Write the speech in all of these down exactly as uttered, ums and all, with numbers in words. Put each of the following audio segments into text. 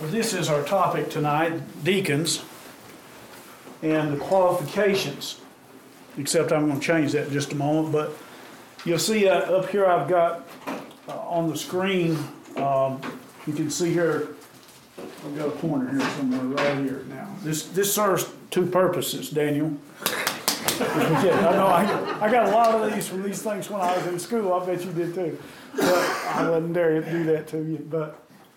Well, this is our topic tonight, deacons and the qualifications. Except I'm going to change that in just a moment, but you'll see uh, up here I've got uh, on the screen, um, you can see here, I've got a pointer here somewhere right here now. This this serves two purposes, Daniel. Yeah, I know I, I got a lot of these from these things when I was in school. I bet you did too. But I wouldn't dare do that to you. But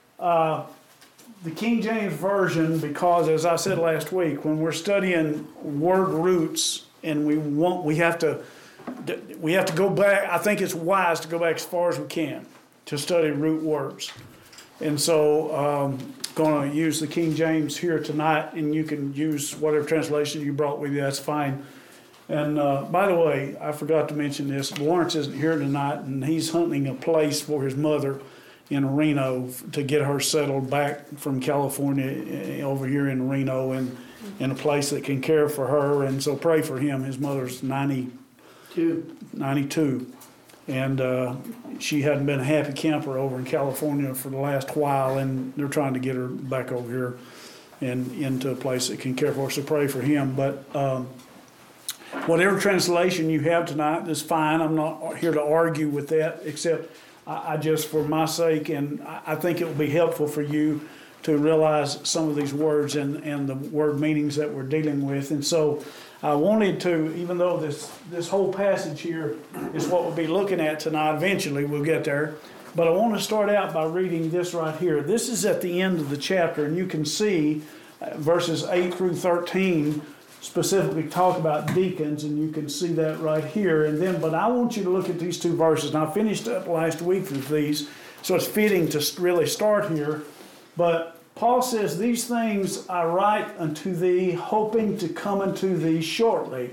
uh, the King James Version, because as I said last week, when we're studying word roots and we want, we have to, we have to go back. I think it's wise to go back as far as we can to study root words. And so um, going to use the King James here tonight, and you can use whatever translation you brought with you. That's fine. And uh, by the way, I forgot to mention this. Lawrence isn't here tonight, and he's hunting a place for his mother in Reno to get her settled back from California over here in Reno, and in a place that can care for her. And so pray for him. His mother's ninety-two, ninety-two, and uh, she hadn't been a happy camper over in California for the last while, and they're trying to get her back over here and into a place that can care for her. So pray for him. But um, whatever translation you have tonight is fine. I'm not here to argue with that, except I, I just, for my sake, and I, I think it will be helpful for you to realize some of these words and, and the word meanings that we're dealing with. And so I wanted to, even though this, this whole passage here is what we'll be looking at tonight, eventually we'll get there, but I want to start out by reading this right here. This is at the end of the chapter, and you can see uh, verses eight through thirteen specifically talk about deacons, and you can see that right here. And then, but I want you to look at these two verses. And I finished up last week with these, so it's fitting to really start here. But Paul says, "These things I write unto thee, hoping to come unto thee shortly.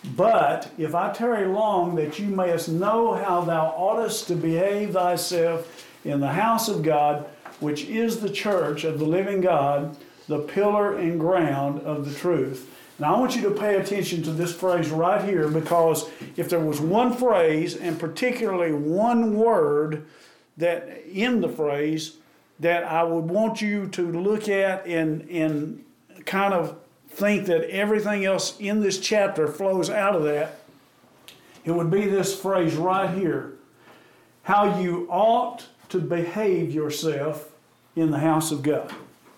But if I tarry long, that you mayest know how thou oughtest to behave thyself in the house of God, which is the church of the living God, the pillar and ground of the truth." Now I want you to pay attention to this phrase right here, because if there was one phrase, and particularly one word that in the phrase that I would want you to look at and, and kind of think that everything else in this chapter flows out of that, it would be this phrase right here: how you ought to behave yourself in the house of God.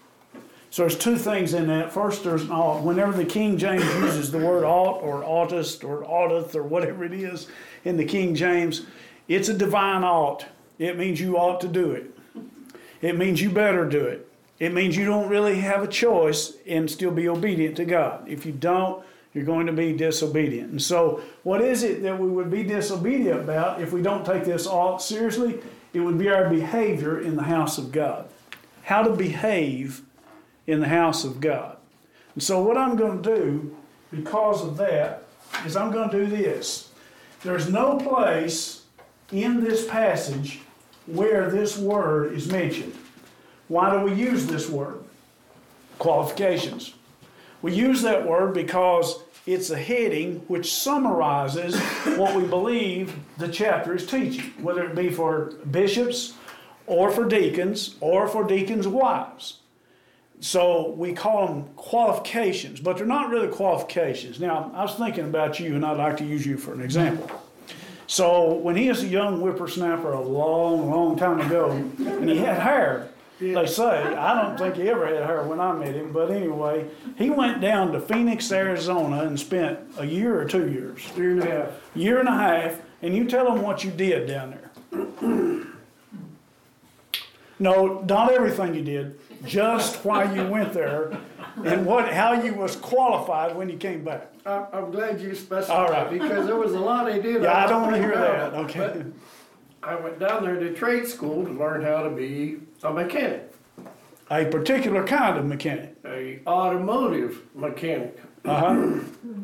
So there's two things in that. First, there's an ought. Whenever the King James uses the word ought or oughtest or oughteth or whatever it is in the King James, it's a divine ought. It means you ought to do it. It means you better do it. It means you don't really have a choice and still be obedient to God. If you don't, you're going to be disobedient. And so what is it that we would be disobedient about if we don't take this ought seriously? It would be our behavior in the house of God. How to behave in the house of God. And so what I'm going to do because of that is I'm going to do this. There's no place in this passage where this word is mentioned. Why do we use this word? Qualifications. We use that word because it's a heading which summarizes what we believe the chapter is teaching, whether it be for bishops or for deacons or for deacons' wives. So we call them qualifications, but they're not really qualifications. Now, I was thinking about you, and I'd like to use you for an example. So when he was a young whippersnapper a long, long time ago, and he had hair, they say, I don't think he ever had hair when I met him, but anyway, he went down to Phoenix, Arizona, and spent a year or two years. Year and a half. Year and a half, and you tell them what you did down there. No, not everything you did. Just why you went there and what, how you was qualified when you came back. I, I'm glad you specified. All right. Because there was a lot I did. Yeah, I, I don't want to hear about. that. Okay. But I went down there to trade school to learn how to be a mechanic. A particular kind of mechanic. A automotive mechanic. Uh-huh.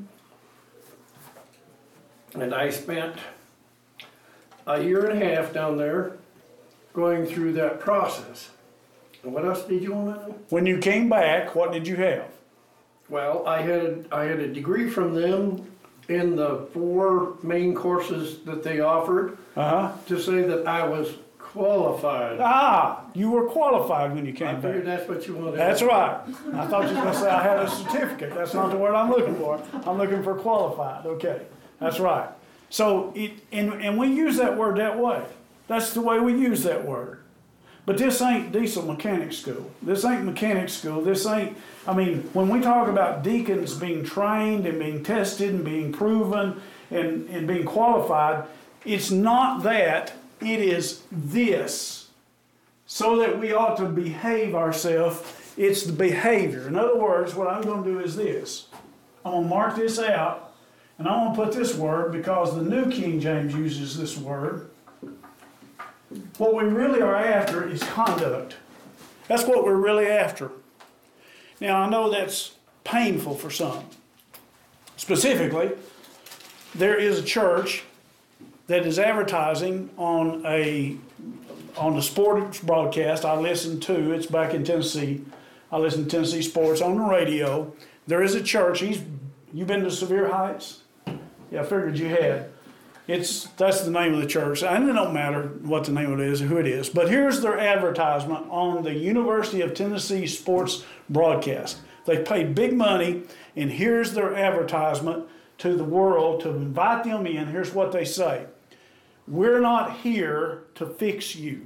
And I spent a year and a half down there going through that process. And what else did you want to know? When you came back, what did you have? Well, I had a, I had a degree from them in the four main courses that they offered Uh-huh. to say that I was Qualified. Ah, you were qualified when you I came figured back. that's what you wanted. That's right. I thought you were going to say I had a certificate. That's not the word I'm looking for. I'm looking for qualified. Okay, that's right. So, it, and, and we use that word that way. That's the way we use that word. But this ain't diesel mechanic school. This ain't mechanic school. This ain't, I mean, when we talk about deacons being trained and being tested and being proven and, and being qualified, it's not that. It is this. So that we ought to behave ourselves. It's the behavior. In other words, what I'm going to do is this. I'm going to mark this out, and I'm going to put this word because the New King James uses this word. What we really are after is conduct. That's what we're really after. Now, I know that's painful for some. Specifically, there is a church that is advertising on a on the sports broadcast I listen to. It's back in Tennessee. I listen to Tennessee sports on the radio. There is a church. He's you've been to Sevier Heights? Yeah, I figured you had. It's that's the name of the church. And it don't matter what the name of it is or who it is. But here's their advertisement on the University of Tennessee sports broadcast. They paid big money, and here's their advertisement to the world to invite them in. Here's what they say. We're not here to fix you.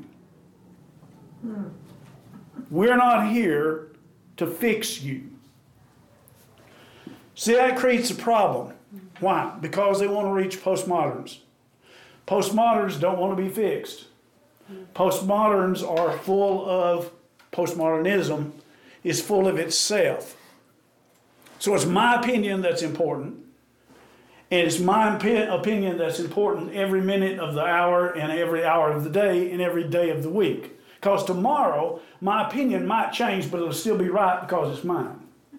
We're not here to fix you. See, that creates a problem. Why? Because they want to reach postmoderns. Postmoderns don't want to be fixed. Postmoderns are full of, postmodernism is full of itself. So it's my opinion that's important. And it's my opinion that's important every minute of the hour and every hour of the day and every day of the week. Because tomorrow, my opinion might change, but it'll still be right because it's mine.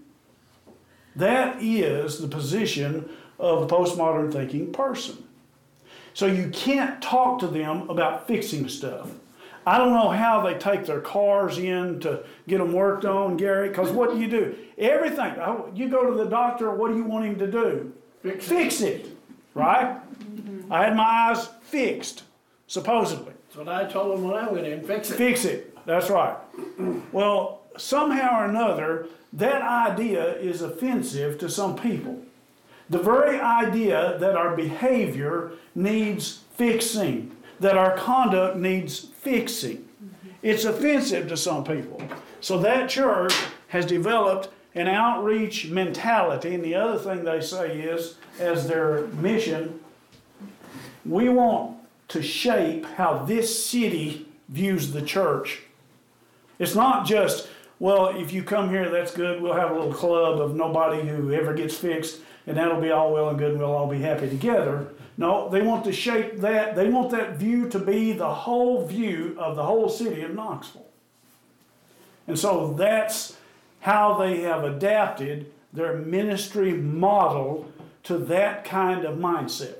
That is the position of a postmodern thinking person. So you can't talk to them about fixing stuff. I don't know how they take their cars in to get them worked on, Gary, because what do you do? Everything. You go to the doctor, what do you want him to do? Fix it. Fix it, right? Mm-hmm. I had my eyes fixed, supposedly. That's what I told him when I went in. Fix it. Fix it, that's right. Well, somehow or another, that idea is offensive to some people. The very idea that our behavior needs fixing, that our conduct needs fixing, mm-hmm. It's offensive to some people. So that church has developed an outreach mentality, and the other thing they say is, as their mission, we want to shape how this city views the church. It's not just, well, if you come here, that's good, we'll have a little club of nobody who ever gets fixed, and that'll be all well and good, and we'll all be happy together. No, they want to shape that, they want that view to be the whole view of the whole city of Knoxville. And so that's how they have adapted their ministry model to that kind of mindset.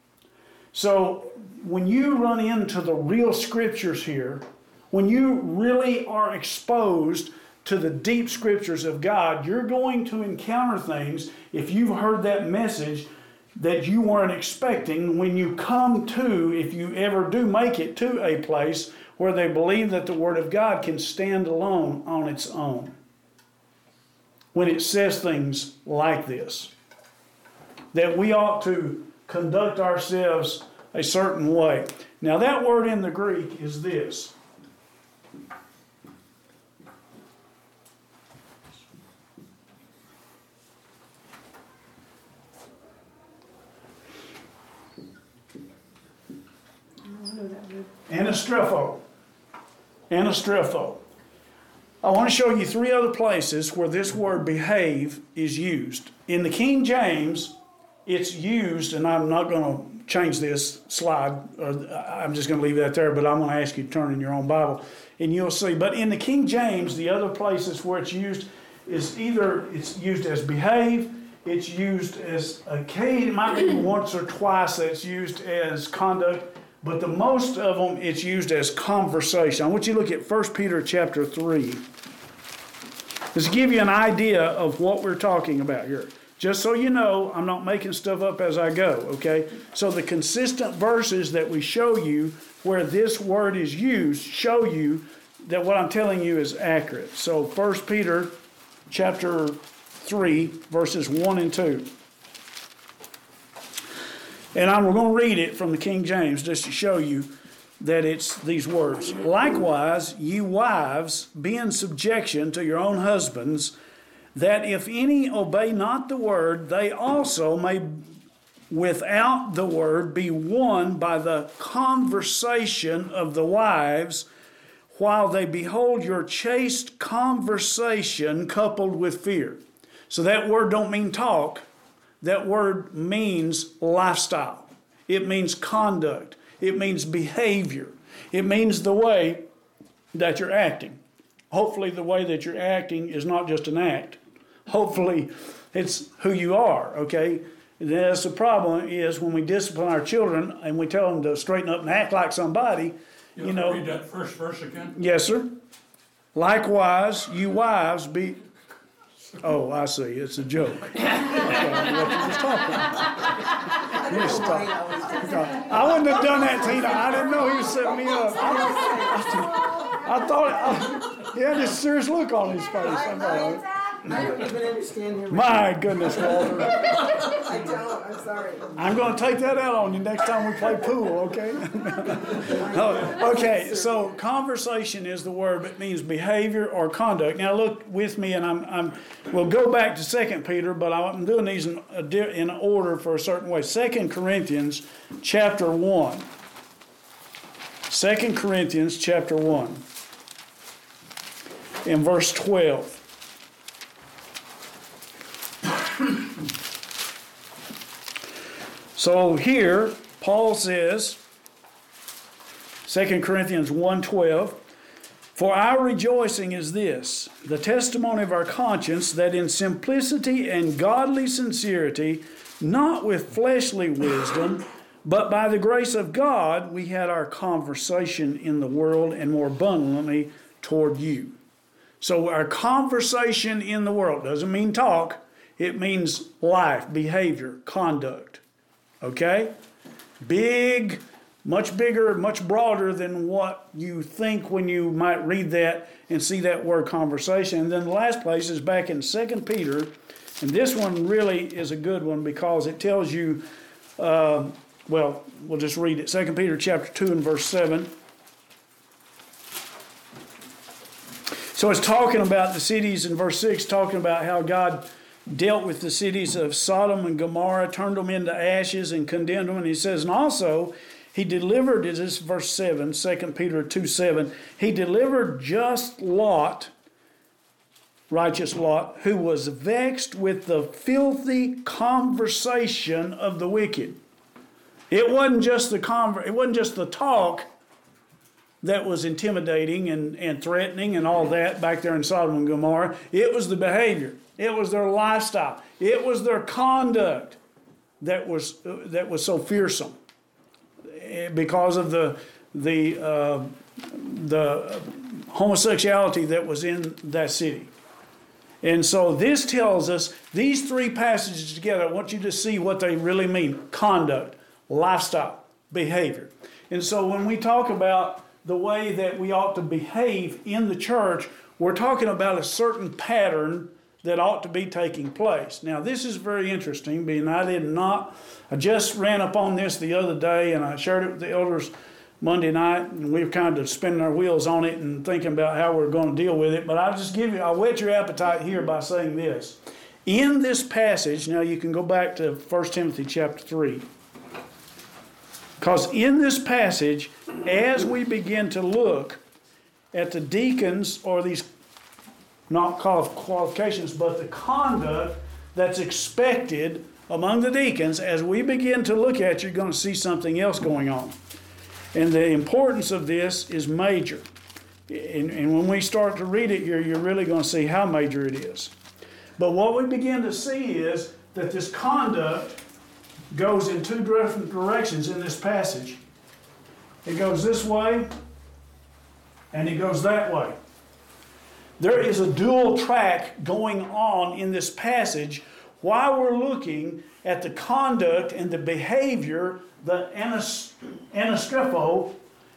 So when you run into the real scriptures here, when you really are exposed to the deep scriptures of God, you're going to encounter things, if you've heard that message, that you weren't expecting when you come to, if you ever do make it to a place where they believe that the Word of God can stand alone on its own. When it says things like this, that we ought to conduct ourselves a certain way. Now that word in the Greek is this. Anastrepho. Anastrepho. I want to show you three other places where this word behave is used. In the King James, it's used, and I'm not going to change this slide, or I'm just going to leave that there, but I'm going to ask you to turn in your own Bible, and you'll see. But in the King James, the other places where it's used is either it's used as behave, it's used as occasion, it might be once or twice that it's used as conduct, but the most of them it's used as conversation. I want you to look at First Peter chapter three. Just to give you an idea of what we're talking about here. Just so you know, I'm not making stuff up as I go, okay? So the consistent verses that we show you where this word is used show you that what I'm telling you is accurate. So First Peter chapter three, verses one and two. And I'm going to read it from the King James just to show you that it's these words. Likewise, ye wives, be in subjection to your own husbands, that if any obey not the word, they also may without the word be won by the conversation of the wives, while they behold your chaste conversation coupled with fear. So that word don't mean talk. That word means lifestyle. It means conduct. It means behavior. It means the way that you're acting. Hopefully the way that you're acting is not just an act. Hopefully it's who you are, okay? That's the problem is when we discipline our children and we tell them to straighten up and act like somebody, you, You know. read that first verse again? Yes, sir. Likewise, you wives be... Oh, I see. It's a joke. Okay, what you was talking about. You was talking- I wouldn't have done that, Tina. I didn't know he was setting me up. I, I, I thought I, he had this serious look on his face. I thought, I don't even understand him. my goodness, Walter. I don't, I'm sorry. I'm going to take that out on you next time we play pool, okay? Oh, okay, so conversation is the word, but it means behavior or conduct. Now look with me, and I'm, I'm we'll go back to Second Peter, but I'm doing these in, a, in order for a certain way. Second Corinthians chapter one. Second Corinthians chapter one. In verse twelve. So here, Paul says, Second Corinthians one twelve, for our rejoicing is this, the testimony of our conscience, that in simplicity and godly sincerity, not with fleshly wisdom, but by the grace of God, we had our conversation in the world, and more abundantly toward you. So our conversation in the world doesn't mean talk. It means life, behavior, conduct. Okay? Big, much bigger, much broader than what you think when you might read that and see that word conversation. And then the last place is back in Second Peter. And this one really is a good one because it tells you, uh, well, we'll just read it. Second Peter chapter two and verse seven. So it's talking about the cities in verse six, talking about how God dealt with the cities of Sodom and Gomorrah, turned them into ashes and condemned them. And he says, and also he delivered, this is verse seven, Second Peter two seven, he delivered just Lot, righteous Lot, who was vexed with the filthy conversation of the wicked. It wasn't just the conver- it wasn't just the talk that was intimidating and, and threatening and all that back there in Sodom and Gomorrah. It was the behavior. It was their lifestyle. It was their conduct that was that was so fearsome because of the the uh, the homosexuality that was in that city. And so this tells us these three passages together. I want you to see what they really mean: conduct, lifestyle, behavior. And so when we talk about the way that we ought to behave in the church, we're talking about a certain pattern that ought to be taking place. Now, this is very interesting, being I did not, I just ran up on this the other day, and I shared it with the elders Monday night, and we were kind of spinning our wheels on it and thinking about how we're going to deal with it. But I'll just give you, I'll whet your appetite here by saying this. In this passage, now you can go back to First Timothy chapter three. Because in this passage, as we begin to look at the deacons, or these not qualifications, but the conduct that's expected among the deacons, as we begin to look at, you're going to see something else going on. And the importance of this is major. And, and when we start to read it here, you're really going to see how major it is. But what we begin to see is that this conduct goes in two different directions in this passage. It goes this way, and it goes that way. There is a dual track going on in this passage while we're looking at the conduct and the behavior, the anastropho,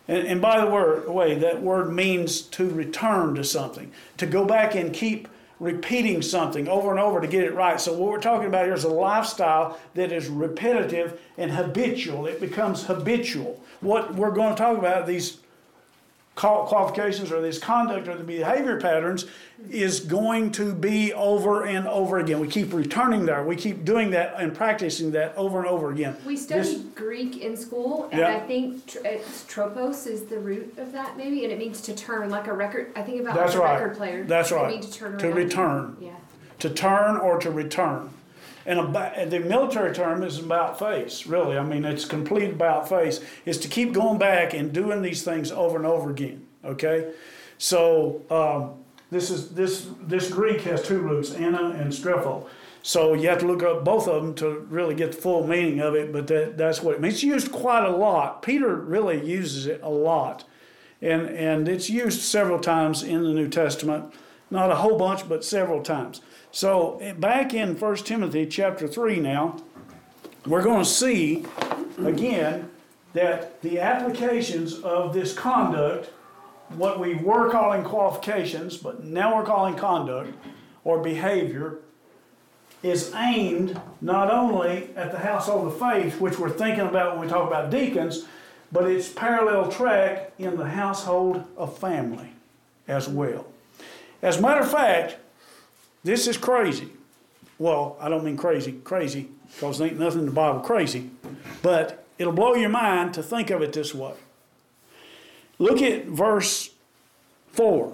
And, and by the word, way, that word means to return to something, to go back and keep repeating something over and over to get it right. So what we're talking about here is a lifestyle that is repetitive and habitual. It becomes habitual. What we're going to talk about, these qualifications or this conduct or the behavior patterns, is going to be over and over again. We keep returning there. We keep doing that and practicing that over and over again. We studied This- Greek in school, and Yeah. I think tr- it's tropos is the root of that maybe, and it means to turn, like a record. I think about That's like a right. record player. That's They right. mean to turn To around. return. Yeah. To turn or to return. And about, the military term is about face, really. I mean, it's complete about face. Is to keep going back and doing these things over and over again. Okay? So um, this is this this Greek has two roots, ana and strepho. So you have to look up both of them to really get the full meaning of it, but that, that's what it means. It's used quite a lot. Peter really uses it a lot. And, and it's used several times in the New Testament. Not a whole bunch, but several times. So back in First Timothy chapter three now, we're going to see again that the applications of this conduct, what we were calling qualifications, but now we're calling conduct or behavior, is aimed not only at the household of faith, which we're thinking about when we talk about deacons, but it's parallel track in the household of family as well. As a matter of fact, this is crazy. Well, I don't mean crazy, crazy, because there ain't nothing in the Bible crazy, but it'll blow your mind to think of it this way. Look at verse four.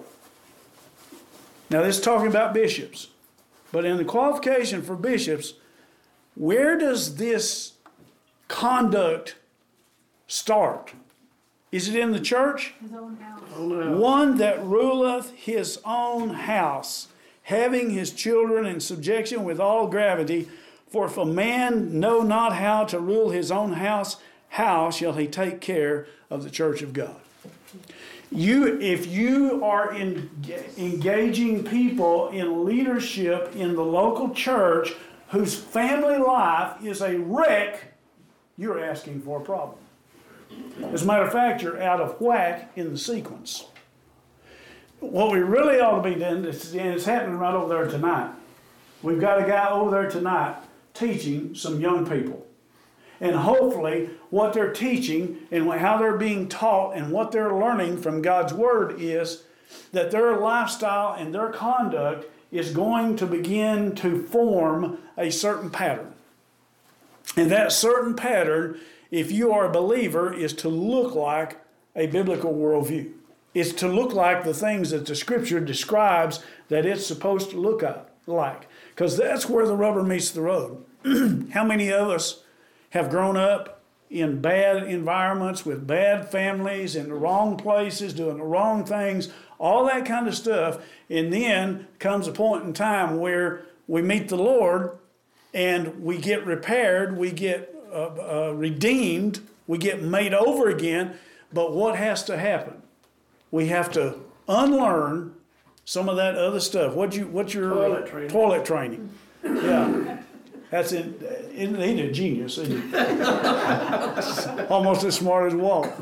Now this is talking about bishops, but in the qualification for bishops, where does this conduct start? Is it in the church? His own house. One that ruleth his own house, having his children in subjection with all gravity. For if a man know not how to rule his own house, how shall he take care of the church of God? You, if you are in, engaging people in leadership in the local church whose family life is a wreck, you're asking for a problem. As a matter of fact, you're out of whack in the sequence. What we really ought to be doing, and it's happening right over there tonight. We've got a guy over there tonight teaching some young people. And hopefully what they're teaching and how they're being taught and what they're learning from God's Word is that their lifestyle and their conduct is going to begin to form a certain pattern. And that certain pattern, if you are a believer, is to look like a biblical worldview. It's to look like the things that the Scripture describes that it's supposed to look like. Because that's where the rubber meets the road. How many of us have grown up in bad environments with bad families, in the wrong places, doing the wrong things, all that kind of stuff, and then comes a point in time where we meet the Lord and we get repaired, we get uh, uh, redeemed, we get made over again, but what has to happen? We have to unlearn some of that other stuff. What you, what's your Toilet training. Toilet training. Yeah. That's it. He's a genius, isn't he? Almost as smart as Walt.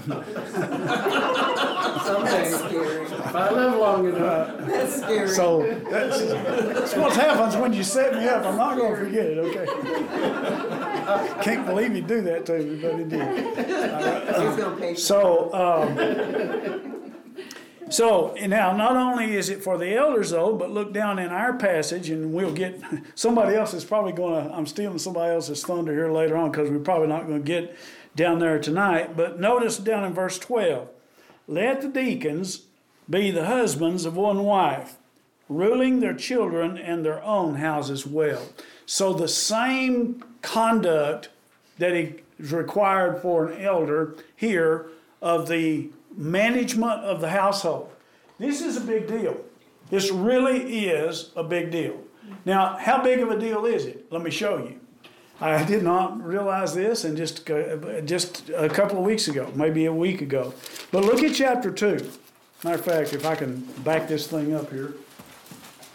That's scary. If I live long enough, That's scary. So that's, that's what happens when you set me up. I'm not going to forget it, okay? Can't believe you do that to me, but he did. He's gonna pay. So, um, so and now not only is it for the elders though, but look down in our passage, and we'll get somebody else is probably going to. I'm stealing somebody else's thunder here later on because we're probably not going to get down there tonight. But notice down in verse twelve, let the deacons be the husbands of one wife, ruling their children and their own houses well. So the same conduct that is required for an elder here of the management of the household. This is a big deal. This really is a big deal. Now, how big of a deal is it? Let me show you. I did not realize this and just, uh, just a couple of weeks ago, maybe a week ago. But look at chapter two. Matter of fact, if I can back this thing up here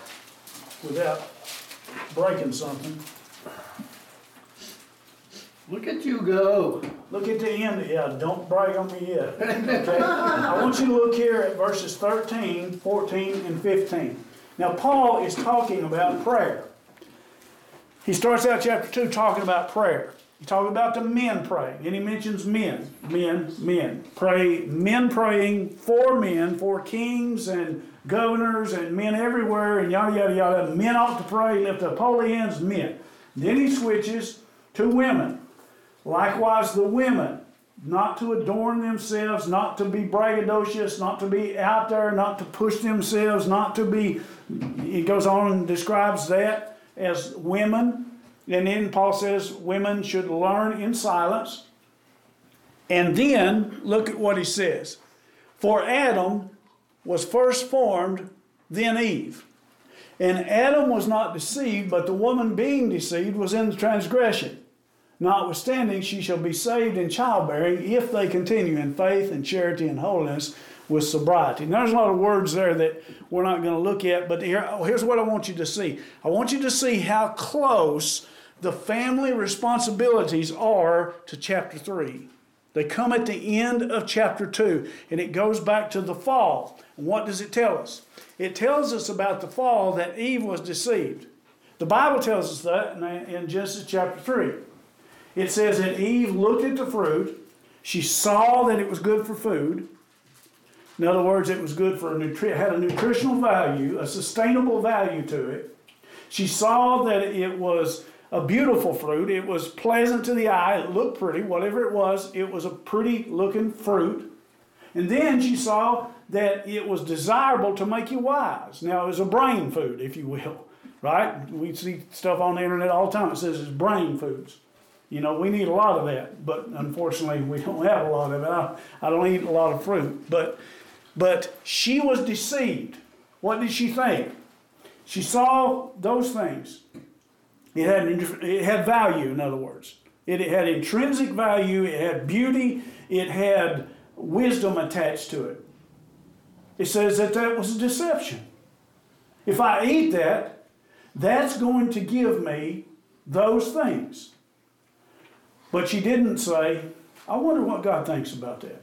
without breaking something. Look at you go. Look at the end. Yeah, don't brag on me yet. Okay? I want you to look here at verses thirteen, fourteen, and fifteen. Now, Paul is talking about prayer. He starts out chapter two talking about prayer. He's talking about the men praying, and he mentions men, men, men. Pray, men praying for men, for kings and governors and men everywhere, and yada, yada, yada. Men ought to pray, lift up holy hands, men. Then he switches to women. Likewise, the women, not to adorn themselves, not to be braggadocious, not to be out there, not to push themselves, not to be, he goes on and describes that as women. And then Paul says women should learn in silence. And then look at what he says. For Adam was first formed, then Eve. And Adam was not deceived, but the woman being deceived was in the transgression. Notwithstanding, she shall be saved in childbearing if they continue in faith and charity and holiness with sobriety. Now, there's a lot of words there that we're not going to look at, but here, here's what I want you to see. I want you to see how close the family responsibilities are to chapter three. They come at the end of chapter two, and it goes back to the fall. And what does it tell us? It tells us about the fall that Eve was deceived. The Bible tells us that in Genesis chapter three. It says that Eve looked at the fruit. She saw that it was good for food. In other words, it was good for a nutri- had a nutritional value, a sustainable value to it. She saw that it was a beautiful fruit. It was pleasant to the eye. It looked pretty. Whatever it was, it was a pretty looking fruit. And then she saw that it was desirable to make you wise. Now, it was a brain food, if you will, right? We see stuff on the internet all the time that says it's brain foods. You know, we need a lot of that, but unfortunately we don't have a lot of it. I, I don't eat a lot of fruit. But, but she was deceived. What did she think? She saw those things. It had, it had value, in other words. It, it had intrinsic value. It had beauty. It had wisdom attached to it. It says that that was a deception. If I eat that, that's going to give me those things. But she didn't say, I wonder what God thinks about that.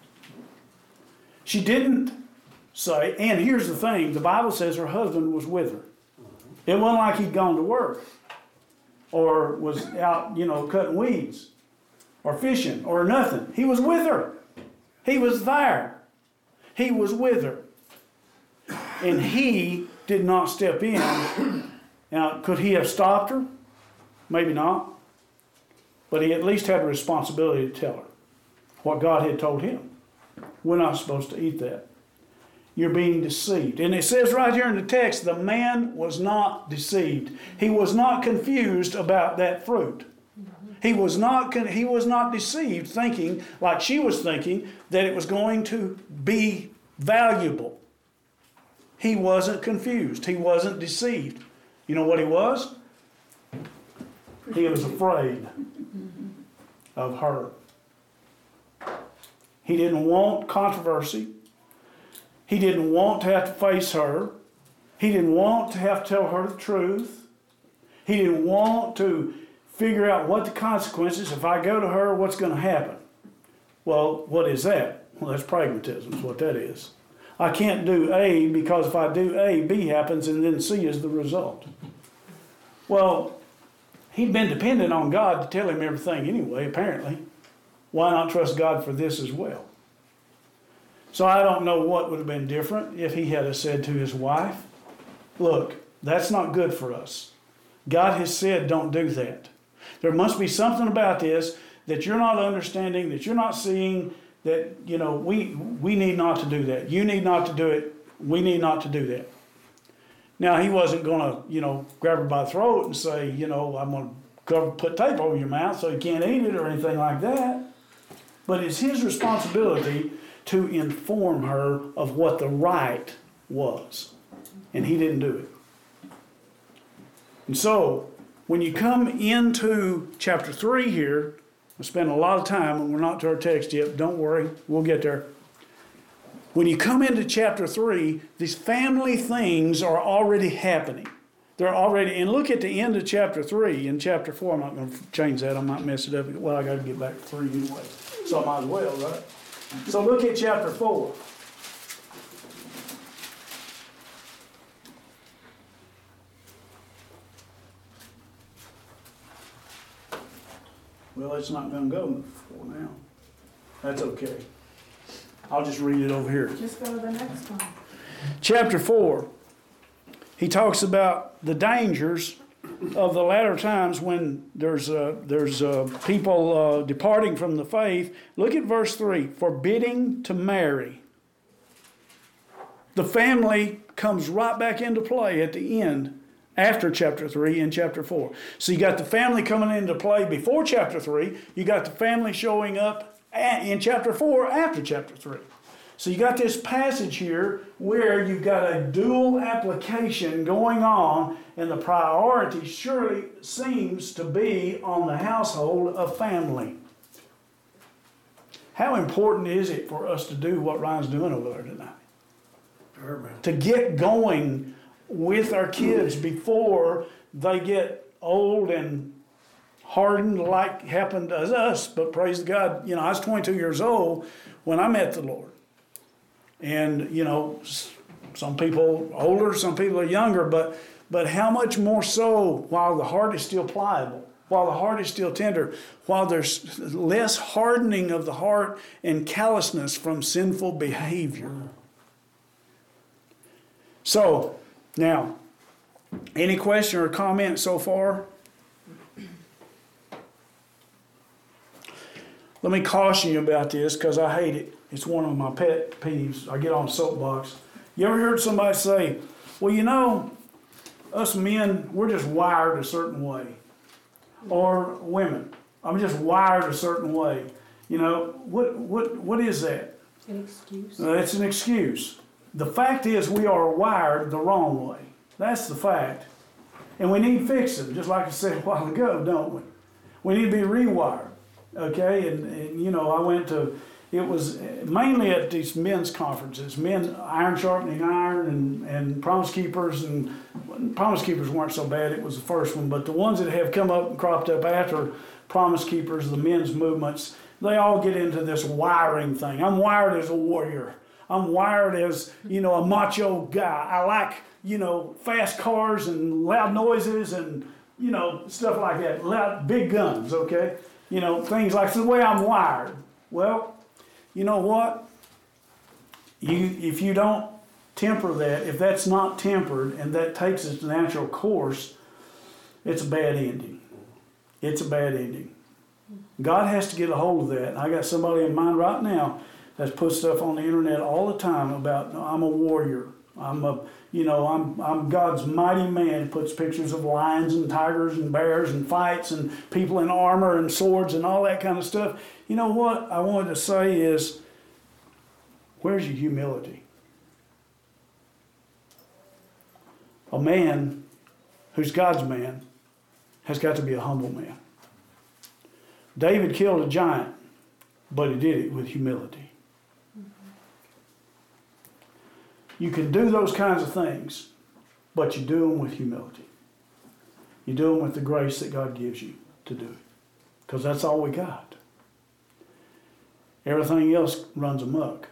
She didn't say, and here's the thing, the Bible says her husband was with her. It wasn't like he'd gone to work or was out, you know, cutting weeds or fishing or nothing. He was with her. He was there. He was with her. And he did not step in. Now, could he have stopped her? Maybe not. But he at least had a responsibility to tell her what God had told him. We're not supposed to eat that. You're being deceived. And it says right here in the text, the man was not deceived. He was not confused about that fruit. He was not, he was not deceived thinking, like she was thinking, that it was going to be valuable. He wasn't confused. He wasn't deceived. You know what he was? He was afraid of her. He didn't want controversy. He didn't want to have to face her. He didn't want to have to tell her the truth. He didn't want to figure out what the consequences, if I go to her, what's going to happen. Well, what is that? Well, that's pragmatism is what that is. I can't do A because if I do A, B happens and then C is the result. Well, he'd been dependent on God to tell him everything anyway, apparently. Why not trust God for this as well? So I don't know what would have been different if he had said to his wife, look, that's not good for us. God has said don't do that. There must be something about this that you're not understanding, that you're not seeing, that, you know, we, we need not to do that. You need not to do it. We need not to do that. Now, he wasn't going to, you know, grab her by the throat and say, you know, I'm going to cover, put tape over your mouth so you can't eat it or anything like that. But it's his responsibility to inform her of what the right was. And he didn't do it. And so, when you come into chapter three here, we spend a lot of time, and we're not to our text yet, but don't worry, we'll get there. When you come into chapter three, these family things are already happening. They're already, and look at the end of chapter three. In chapter four, I'm not going to change that. I might mess it up. Well, I got to get back to three anyway. So I might as well, right? So look at chapter four. Well, it's not going to go for now. That's okay. I'll just read it over here. Just go to the next one. Chapter four, he talks about the dangers of the latter times when there's uh, there's uh, people uh, departing from the faith. Look at verse three, forbidding to marry. The family comes right back into play at the end after chapter three in chapter four. So you got the family coming into play before chapter three. You got the family showing up in chapter four after chapter three. So you got this passage here where you've got a dual application going on, and the priority surely seems to be on the household of family. How important is it for us to do what Ryan's doing over there tonight? Sure, man. To get going with our kids before they get old and hardened like happened to us. But praise God, you know, I was twenty-two years old when I met the Lord. And, you know, some people older, some people are younger, but but how much more so while the heart is still pliable, while the heart is still tender, while there's less hardening of the heart and callousness from sinful behavior. So, now, any question or comment so far? Let me caution you about this because I hate it. It's one of my pet peeves. I get on a soapbox. You ever heard somebody say, well, you know, us men, we're just wired a certain way. Or women, I'm just wired a certain way. You know, what what what is that? An excuse. Uh, it's an excuse. The fact is we are wired the wrong way. That's the fact. And we need fixing, just like I said a while ago, don't we? We need to be rewired. Okay, and, and you know, I went to, it was mainly at these men's conferences, men, iron sharpening iron, and, and promise keepers, and promise keepers weren't so bad, it was the first one, but the ones that have come up and cropped up after promise keepers, the men's movements, they all get into this wiring thing. I'm wired as a warrior. I'm wired as, you know, a macho guy. I like, you know, fast cars and loud noises and, you know, stuff like that. Loud, big guns, okay? You know, things like the way I'm wired. Well, you know what? You, if you don't temper that, if that's not tempered and that takes its natural course, it's a bad ending. It's a bad ending. God has to get a hold of that. I got somebody in mind right now that's put stuff on the internet all the time about I'm a warrior. I'm a, you know, I'm I'm God's mighty man. Puts pictures of lions and tigers and bears and fights and people in armor and swords and all that kind of stuff. You know what I wanted to say is, where's your humility? A man who's God's man has got to be a humble man. David killed a giant, but he did it with humility. You can do those kinds of things, but you do them with humility. You do them with the grace that God gives you to do it, because that's all we got. Everything else runs amok.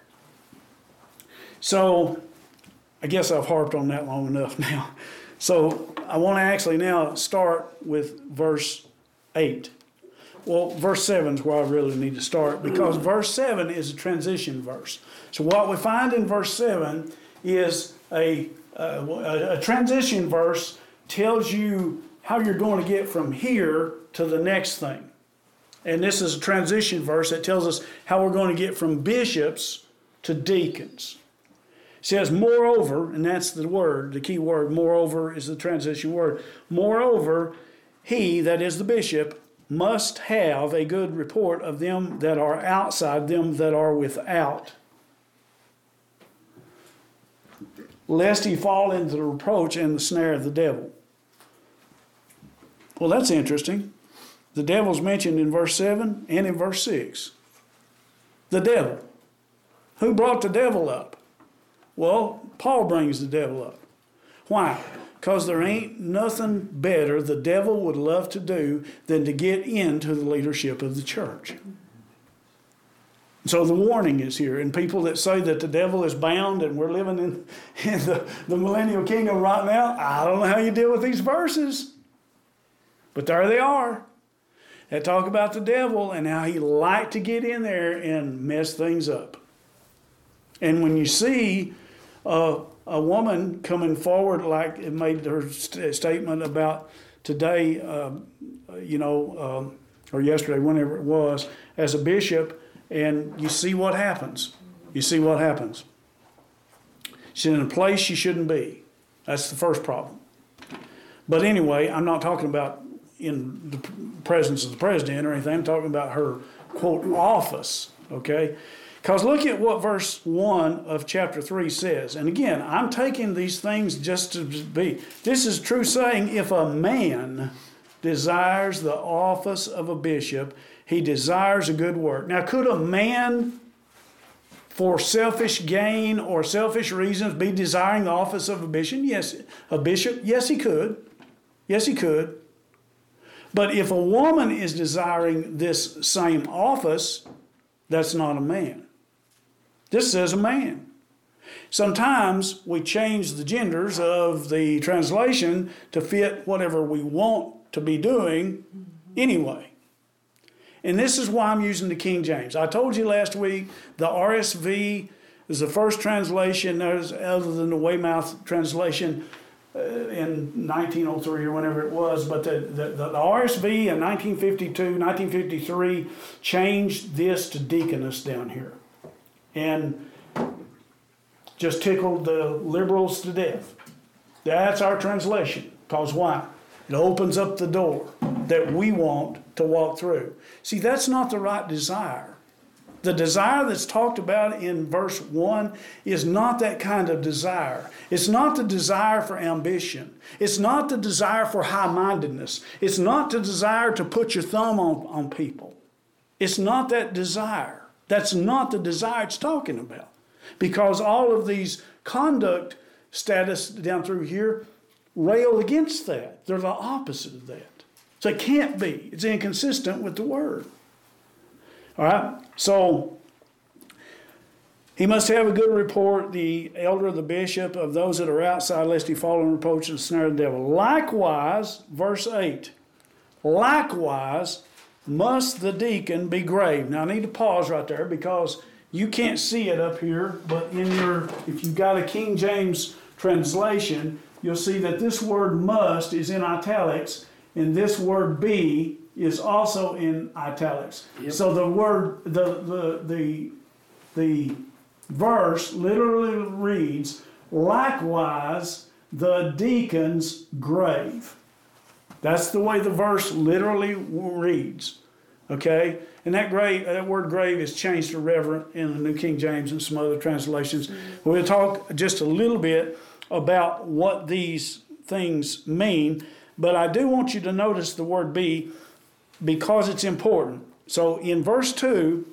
So, I guess I've harped on that long enough now. So, I want to actually now start with verse eight. Well, verse seven is where I really need to start, because verse seven is a transition verse. So what we find in verse seven is a, a, a transition verse tells you how you're going to get from here to the next thing. And this is a transition verse that tells us how we're going to get from bishops to deacons. It says, moreover, and that's the word, the key word, moreover is the transition word. Moreover, he, that is the bishop, must have a good report of them that are outside, them that are without, lest he fall into the reproach and the snare of the devil. Well, that's interesting. The devil's mentioned in verse seven and in verse six. The devil. Who brought the devil up? Well, Paul brings the devil up. Why? Because there ain't nothing better the devil would love to do than to get into the leadership of the church. So the warning is here. And people that say that the devil is bound and we're living in, in the, the millennial kingdom right now, I don't know how you deal with these verses. But there they are. That talk about the devil and how he liked to get in there and mess things up. And when you see uh, a woman coming forward like it made her st- statement about today, uh, you know, um, or yesterday, whenever it was, as a bishop, and you see what happens. You see what happens. She's in a place she shouldn't be. That's the first problem. But anyway, I'm not talking about in the presence of the president or anything. I'm talking about her, quote, office, okay? Because look at what verse one of chapter three says. And again, I'm taking these things just to be. This is true saying, if a man desires the office of a bishop, he desires a good work. Now, could a man, for selfish gain or selfish reasons, be desiring the office of a bishop? Yes, a bishop. Yes, he could. Yes, he could. But if a woman is desiring this same office, that's not a man. This says a man. Sometimes we change the genders of the translation to fit whatever we want to be doing anyway. And this is why I'm using the King James. I told you last week the R S V is the first translation other than the Weymouth translation uh, in nineteen oh three or whenever it was. But the, the, the R S V in nineteen fifty-two, nineteen fifty-three changed this to deaconess down here. And just tickled the liberals to death. That's our translation. Because why? It opens up the door that we want to walk through. See, that's not the right desire. The desire that's talked about in verse one is not that kind of desire. It's not the desire for ambition. It's not the desire for high-mindedness. It's not the desire to put your thumb on, on people. It's not that desire. That's not the desire it's talking about. Because all of these conduct status down through here rail against that. They're the opposite of that. So it can't be. It's inconsistent with the word. All right? So he must have a good report, the elder, the bishop, of those that are outside, lest he fall in reproach and snare of the devil. Likewise, verse eight, likewise must the deacon be grave. Now I need to pause right there because you can't see it up here, but in your, if you've got a King James translation, you'll see that this word must is in italics, and this word be is also in italics. Yep. So the word, the, the, the, the verse literally reads, likewise the deacon's grave. That's the way the verse literally reads. Okay? And that grave, that word grave is changed to reverent in the New King James and some other translations. Mm-hmm. We'll talk just a little bit about what these things mean, but I do want you to notice the word be because it's important. So in verse two,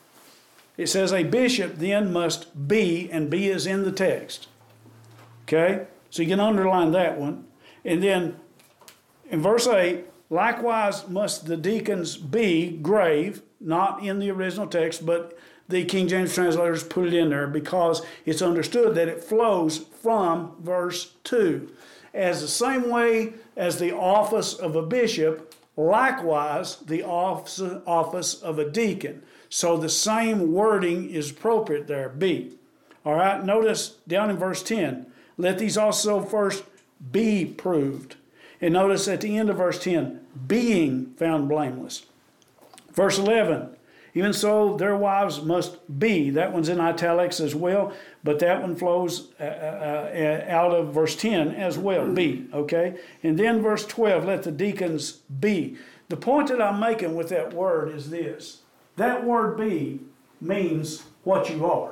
it says a bishop then must be, and be is in the text. Okay? So you can underline that one. And then in verse eight, likewise must the deacons be grave, not in the original text, but the King James translators put it in there because it's understood that it flows from verse two. As the same way as the office of a bishop, likewise the office, office of a deacon. So the same wording is appropriate there, be. All right, notice down in verse ten, let these also first be proved. And notice at the end of verse ten, being found blameless. Verse eleven, even so their wives must be. That one's in italics as well, but that one flows uh, uh, out of verse ten as well, be, okay? And then verse twelve, let the deacons be. The point that I'm making with that word is this. That word be means what you are.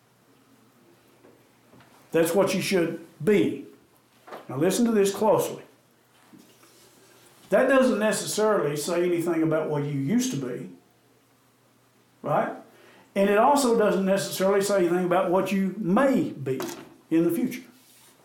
That's what you should be. Now listen to this closely. That doesn't necessarily say anything about what you used to be, right? And it also doesn't necessarily say anything about what you may be in the future.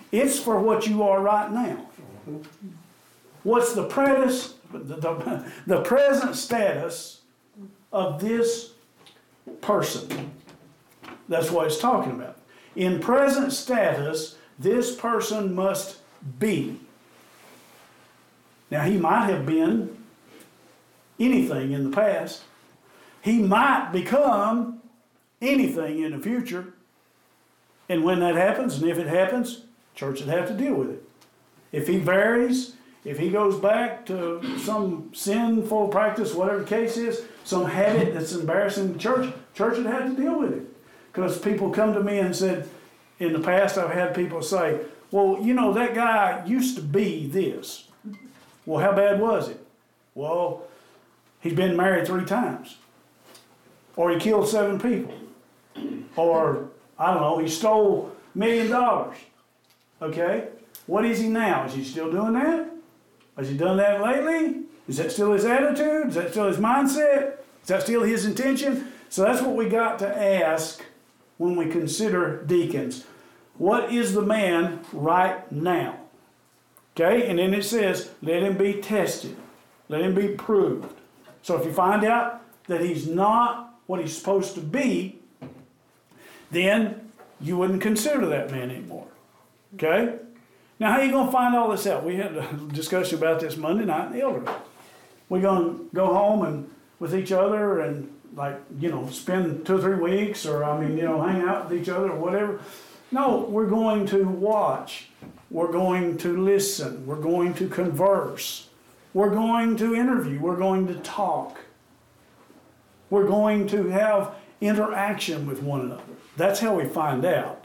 It's for what you are right now. What's the previous, the, the, the present status of this person? That's what it's talking about. In present status, this person must be. Now, he might have been anything in the past. He might become anything in the future. And when that happens, and if it happens, church would have to deal with it. If he varies, if he goes back to some sinful practice, whatever the case is, some habit that's embarrassing the church, church would have to deal with it. Because people come to me and said, in the past I've had people say, well, you know, that guy used to be this. Well, how bad was it? Well, he's been married three times. Or he killed seven people. Or, I don't know, he stole a million dollars. Okay? What is he now? Is he still doing that? Has he done that lately? Is that still his attitude? Is that still his mindset? Is that still his intention? So that's what we got to ask when we consider deacons. What is the man right now? Okay? And then it says, let him be tested. Let him be proved. So if you find out that he's not what he's supposed to be, then you wouldn't consider that man anymore. Okay? Now, how are you going to find all this out? We had a discussion about this Monday night in the elders. We're going to go home and with each other and, like, you know, spend two or three weeks or, I mean, you know, hang out with each other or whatever. No, we're going to watch. We're going to listen. We're going to converse. We're going to interview. We're going to talk. We're going to have interaction with one another. That's how we find out.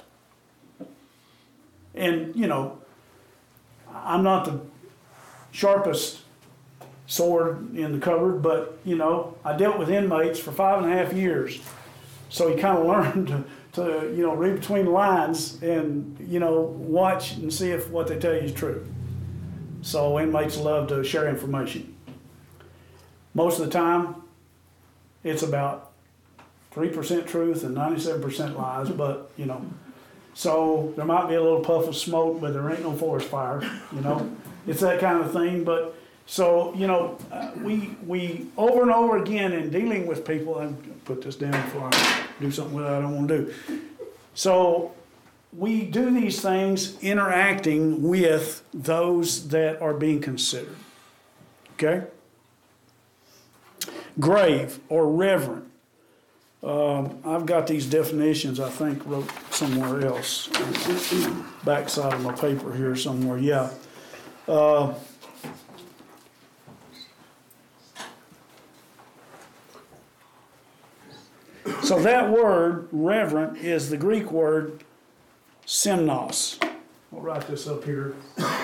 And, you know, I'm not the sharpest sword in the cupboard, but, you know, I dealt with inmates for five and a half years. So you kind of learn to, to, you know, read between the lines and, you know, watch and see if what they tell you is true. So inmates love to share information. Most of the time, it's about three percent truth and ninety-seven percent lies, but, you know, so there might be a little puff of smoke, but there ain't no forest fire, you know. It's that kind of thing. But so, you know, uh, we we over and over again in dealing with people, and put this down before I do something that I don't want to do. So we do these things interacting with those that are being considered. Okay? Grave or reverent. Um, I've got these definitions, I think, wrote somewhere else. Backside of my paper here somewhere, yeah. Uh, so that word, reverent, is the Greek word simnos. I'll write this up here.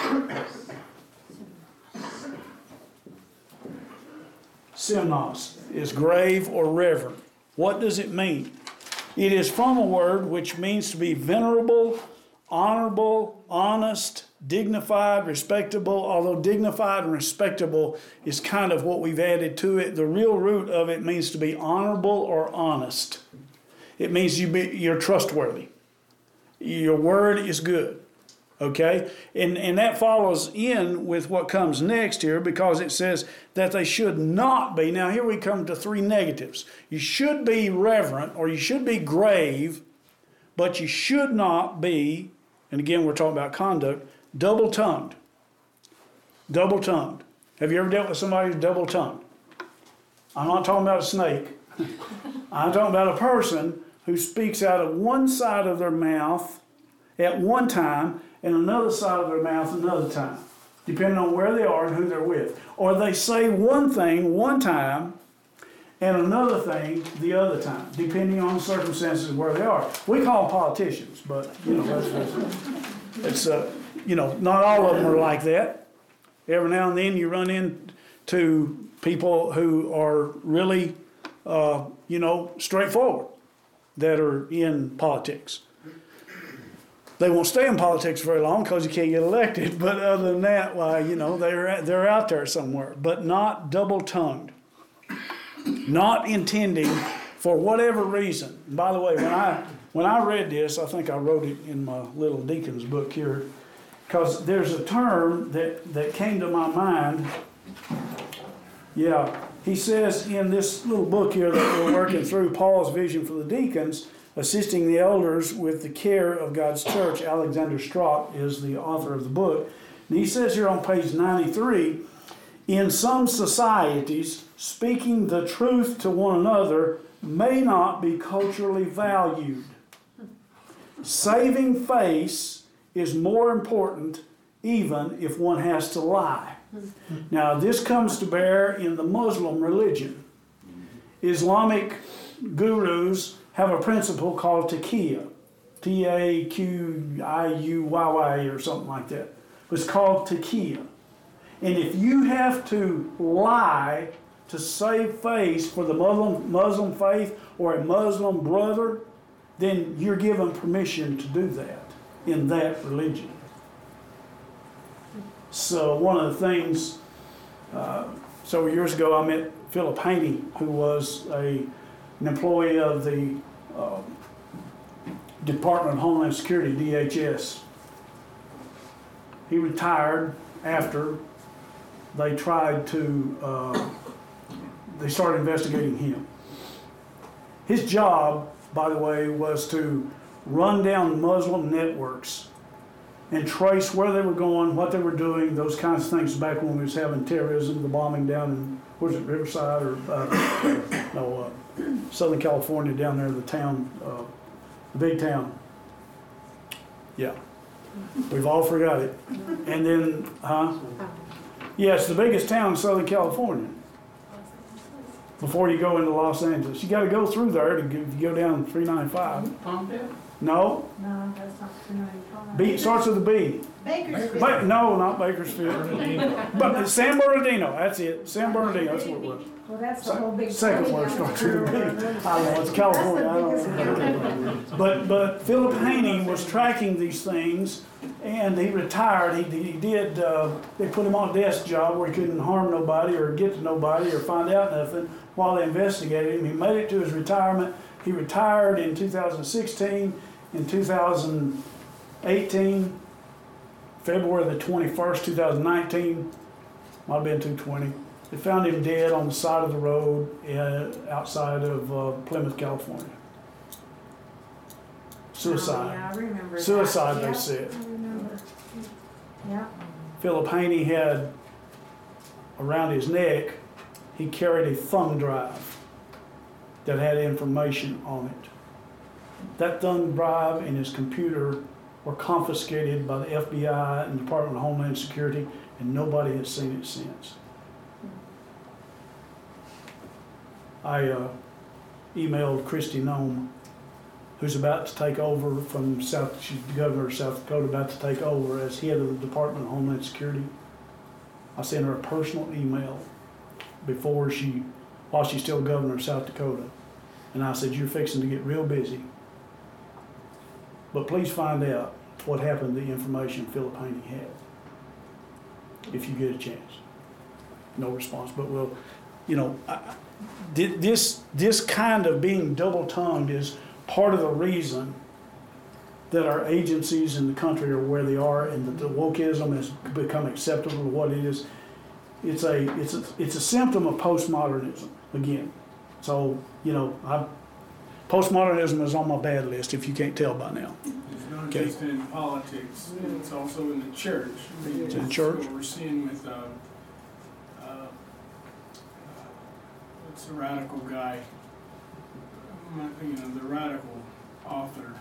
Simnos is grave or reverent. What does it mean? It is from a word which means to be venerable, honorable, honest, dignified, respectable. Although dignified and respectable is kind of what we've added to it, the real root of it means to be honorable or honest. It means you be, you're trustworthy. Your word is good. Okay? And, and that follows in with what comes next here, because it says that they should not be. Now here we come to three negatives. You should be reverent, or you should be grave, but you should not be, and again we're talking about conduct, double-tongued. Double-tongued. Have you ever dealt with somebody who's double-tongued? I'm not talking about a snake. I'm talking about a person who speaks out of one side of their mouth at one time and another side of their mouth another time, depending on where they are and who they're with. Or they say one thing one time and another thing the other time, depending on the circumstances where they are. We call them politicians, but, you know, that's, that's, it's, uh, you know, not all of them are like that. Every now and then you run into people who are really, uh, you know, straightforward, that are in politics. They won't stay in politics very long because you can't get elected. But other than that, why, you know, they're they're out there somewhere. But not double-tongued. Not intending for whatever reason. And by the way, when I when I read this, I think I wrote it in my little deacon's book here. because there's a term that, that came to my mind. Yeah, he says in this little book here that we're working through, Paul's vision for the deacons, assisting the elders with the care of God's church. Alexander Strock is the author of the book. And he says here on page ninety-three, in some societies, speaking the truth to one another may not be culturally valued. Saving face is more important even if one has to lie. Now this comes to bear in the Muslim religion. Islamic gurus have a principle called taqiyya, T A Q I U Y Y or something like that. It's called taqiyya. And if you have to lie to save face for the Muslim, Muslim faith or a Muslim brother, then you're given permission to do that in that religion. So one of the things, uh, several years ago I met Philip Haney, who was a, an employee of the uh, Department of Homeland Security, D H S. He retired after they tried to, uh, they started investigating him. His job, by the way, was to run down Muslim networks and trace where they were going, what they were doing, those kinds of things back when we was having terrorism, the bombing down in, was it Riverside or, uh, no, uh, Southern California down there, the town, uh, the big town. Yeah. We've all forgot it. And then, huh? Yeah, it's the biggest town in Southern California. Before you go into Los Angeles, you got to go through there to go, go down three ninety-five. Palmdale? No, No, that's not two ninety-five. B starts with a B. Bakersfield. But no, not Bakersfield. But San Bernardino. That's it. San Bernardino. That's what it was. Well, that's the whole big. Second word starts with a B. I know it's California. I don't know. But but Philip Haney was tracking these things, and he retired. He he did. Uh, they put him on a desk job where he couldn't harm nobody or get to nobody or find out nothing while they investigated him. He made it to his retirement. He retired in two thousand sixteen. In two thousand eighteen, February the twenty-first, two thousand nineteen, might have been two twenty. They found him dead on the side of the road uh, outside of uh, Plymouth, California. Suicide. Oh, yeah, I remember that. Suicide, they Yeah, said. I remember. Yeah. Philip Haney had around his neck, he carried a thumb drive that had information on it. That thumb drive and his computer were confiscated by the F B I and the Department of Homeland Security, and nobody has seen it since. I uh, emailed Kristi Noem, who's about to take over from South, she's the governor of South Dakota, about to take over as head of the Department of Homeland Security. I sent her a personal email before she, while she's still governor of South Dakota. And I said, you're fixing to get real busy. But please find out what happened to the information Philip Haney had, if you get a chance. No response, but we'll, you know, I, this, this kind of being double-tongued is part of the reason that our agencies in the country are where they are, and that the wokeism has become acceptable to what it is. It's a, it's a, it's a symptom of postmodernism, again. So, you know, I, postmodernism is on my bad list, if you can't tell by now. It's not Okay. just in politics, it's also in the church. I mean, It's in that's church? What we're seeing with, uh, uh, what's the radical guy? I'm not thinking of the radical author.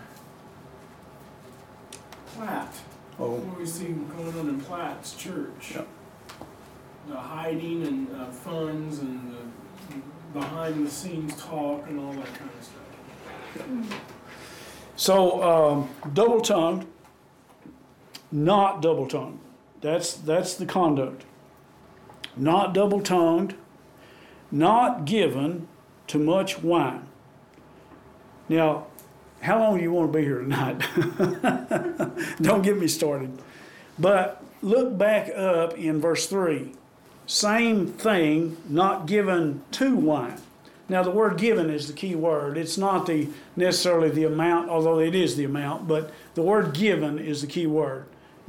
Platt. Oh, What we see going on in Platt's church. Yep. The hiding and uh, funds and the behind the scenes talk and all that kind of stuff. so um, double-tongued, not double-tongued. That's, that's the conduct. Not double-tongued, not given to much wine. Now, how long do you want to be here tonight? Don't get me started. But look back up in verse three. Same thing, not given to wine. Now the word given is the key word. It's not the necessarily the amount, although it is the amount, but the word given is the key word.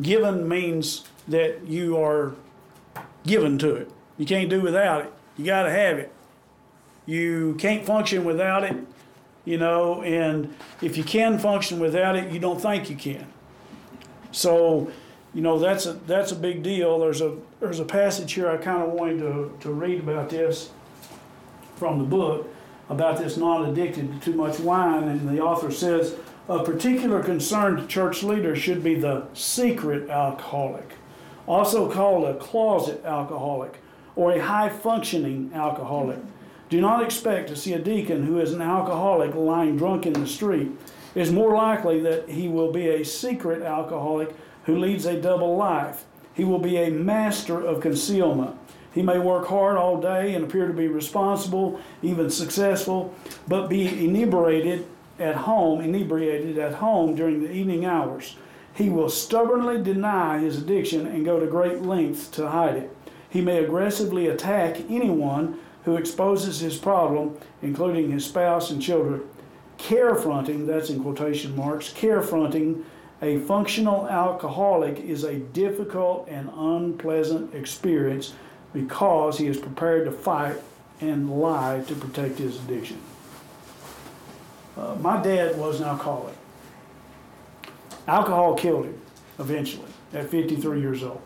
Given means that you are given to it. You can't do without it. You got to have it. You can't function without it, you know, and if you can function without it, you don't think you can. So, you know, that's a that's a big deal. There's a there's a passage here I kind of wanted to, to read about this from the book, about this not addicted to too much wine, and the author says, a particular concern to church leaders should be the secret alcoholic, also called a closet alcoholic or a high-functioning alcoholic. Do not expect to see a deacon who is an alcoholic lying drunk in the street. It is more likely that he will be a secret alcoholic who leads a double life. He will be a master of concealment. He may work hard all day and appear to be responsible, even successful, but be inebriated at home, inebriated at home during the evening hours. He will stubbornly deny his addiction and go to great lengths to hide it. He may aggressively attack anyone who exposes his problem, including his spouse and children. Carefronting, that's in quotation marks, carefronting a functional alcoholic is a difficult and unpleasant experience because he is prepared to fight and lie to protect his addiction. Uh, my dad was an alcoholic. Alcohol killed him eventually at fifty-three years old.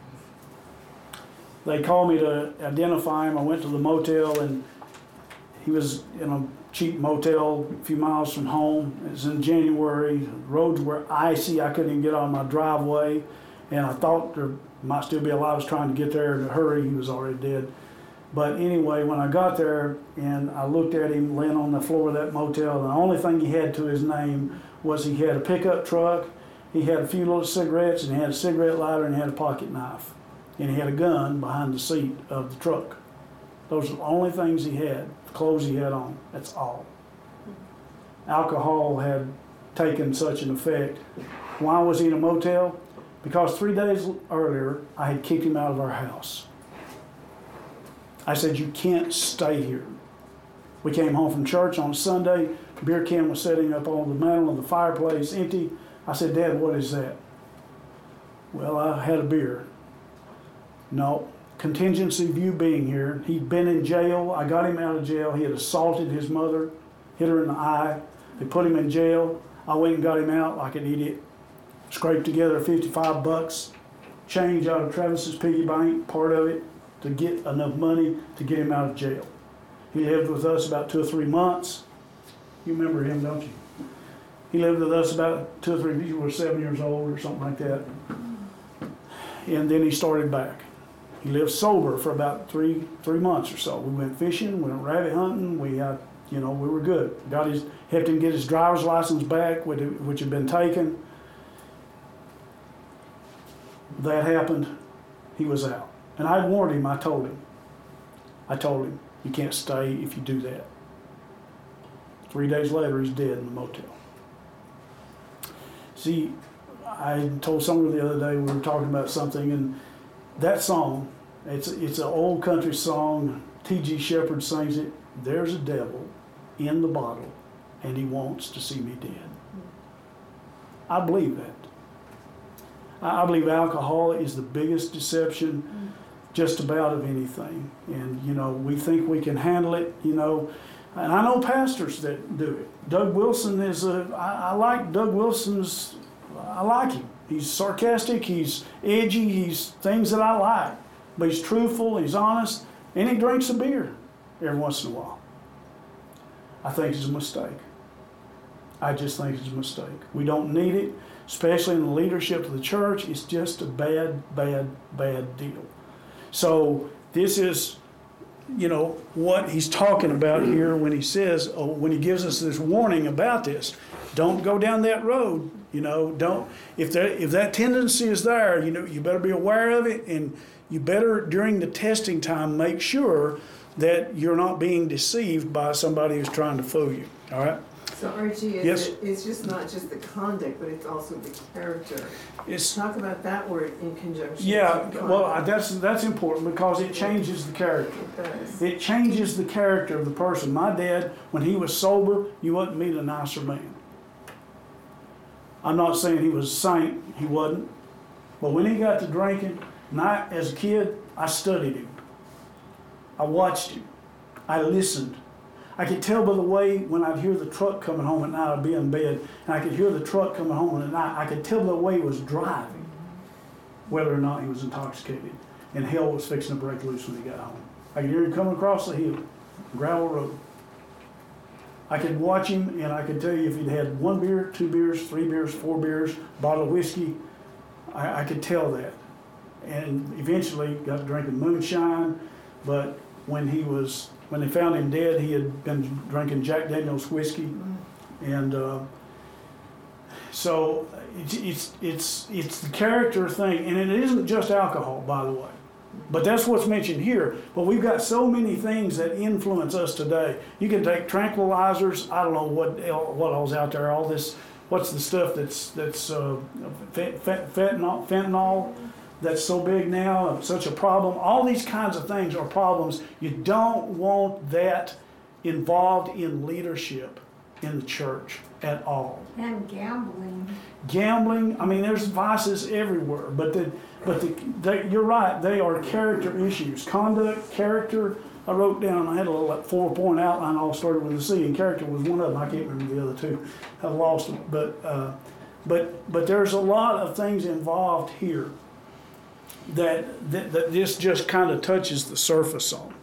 They called me to identify him. I went to the motel, and he was in a cheap motel a few miles from home. It was in January. The roads were icy. I couldn't even get on my driveway, and I thought there might still be alive. I was trying to get there in a hurry. He was already dead. But anyway, when I got there and I looked at him laying on the floor of that motel, the only thing he had to his name was he had a pickup truck, he had a few little cigarettes, and he had a cigarette lighter, and he had a pocket knife. And he had a gun behind the seat of the truck. Those are the only things he had, the clothes he had on. That's all. Alcohol had taken such an effect. Why was he in a motel? Because three days earlier, I had kicked him out of our house. I said, you can't stay here. We came home from church on Sunday. The beer can was sitting up on the mantel of the fireplace, empty. I said, Dad, what is that? Well, I had a beer. No, contingency of you being here. He'd been in jail. I got him out of jail. He had assaulted his mother, hit her in the eye. They put him in jail. I went and got him out like an idiot. Scraped together fifty-five bucks, change out of Travis's piggy bank, part of it, to get enough money to get him out of jail. He lived with us about two or three months. You remember him, don't you? He lived with us about two or three, he was seven years old or something like that. And then he started back. He lived sober for about three three months or so. We went fishing, we went rabbit hunting, we had, you know, we were good. Got his, helped him get his driver's license back, which, which had been taken. That happened, he was out. And I warned him, I told him. I told him, you can't stay if you do that. Three days later, he's dead in the motel. See, I told someone the other day, we were talking about something, and that song, it's, it's an old country song. T G Shepherd sings it. There's a devil in the bottle, and he wants to see me dead. I believe that. I believe alcohol is the biggest deception just about of anything. And, you know, we think we can handle it, you know. And I know pastors that do it. Doug Wilson is a, I, I like Doug Wilson's, I like him. He's sarcastic, he's edgy, he's things that I like. But he's truthful, he's honest, and he drinks a beer every once in a while. I think it's a mistake. I just think it's a mistake. We don't need it, especially in the leadership of the church. It's just a bad, bad, bad deal. So this is, you know, what he's talking about here when he says, oh, when he gives us this warning about this. Don't go down that road, you know, don't, if that, if that tendency is there, you know, you better be aware of it, and you better, during the testing time, make sure that you're not being deceived by somebody who's trying to fool you, all right? So Archie, is Yes. it, it's just not just the conduct, but it's also the character. It's, Talk about that word in conjunction. yeah, with well, conduct. that's, that's important because it changes the character. It does. It changes the character of the person. My dad, when he was sober, you wouldn't meet a nicer man. I'm not saying he was a saint, he wasn't. But when he got to drinking, and I, as a kid, I studied him. I watched him. I listened. I could tell by the way when I'd hear the truck coming home at night, I'd be in bed, and I could hear the truck coming home at night. I could tell by the way he was driving whether or not he was intoxicated. And hell was fixing to break loose when he got home. I could hear him coming across the hill, gravel road. I could watch him, and I could tell you if he'd had one beer, two beers, three beers, four beers, bottle of whiskey, I, I could tell that. And eventually got to drinking moonshine, but when he was, when they found him dead, he had been drinking Jack Daniel's whiskey, and uh, so it's, it's it's it's the character thing, and it isn't just alcohol, by the way. But that's what's mentioned here. But we've got so many things that influence us today. You can take tranquilizers. I don't know what what all's out there. All this, what's the stuff that's that's uh, fentanyl, fentanyl that's so big now, such a problem. All these kinds of things are problems. You don't want that involved in leadership in the church at all. And gambling. Gambling. I mean, there's vices everywhere. But the But the, they, you're right, they are character issues. Conduct, character, I wrote down, I had a little like four-point outline, all started with a C, and character was one of them. I can't remember the other two. I lost them. But, uh, but, but there's a lot of things involved here that, that, that this just kind of touches the surface on.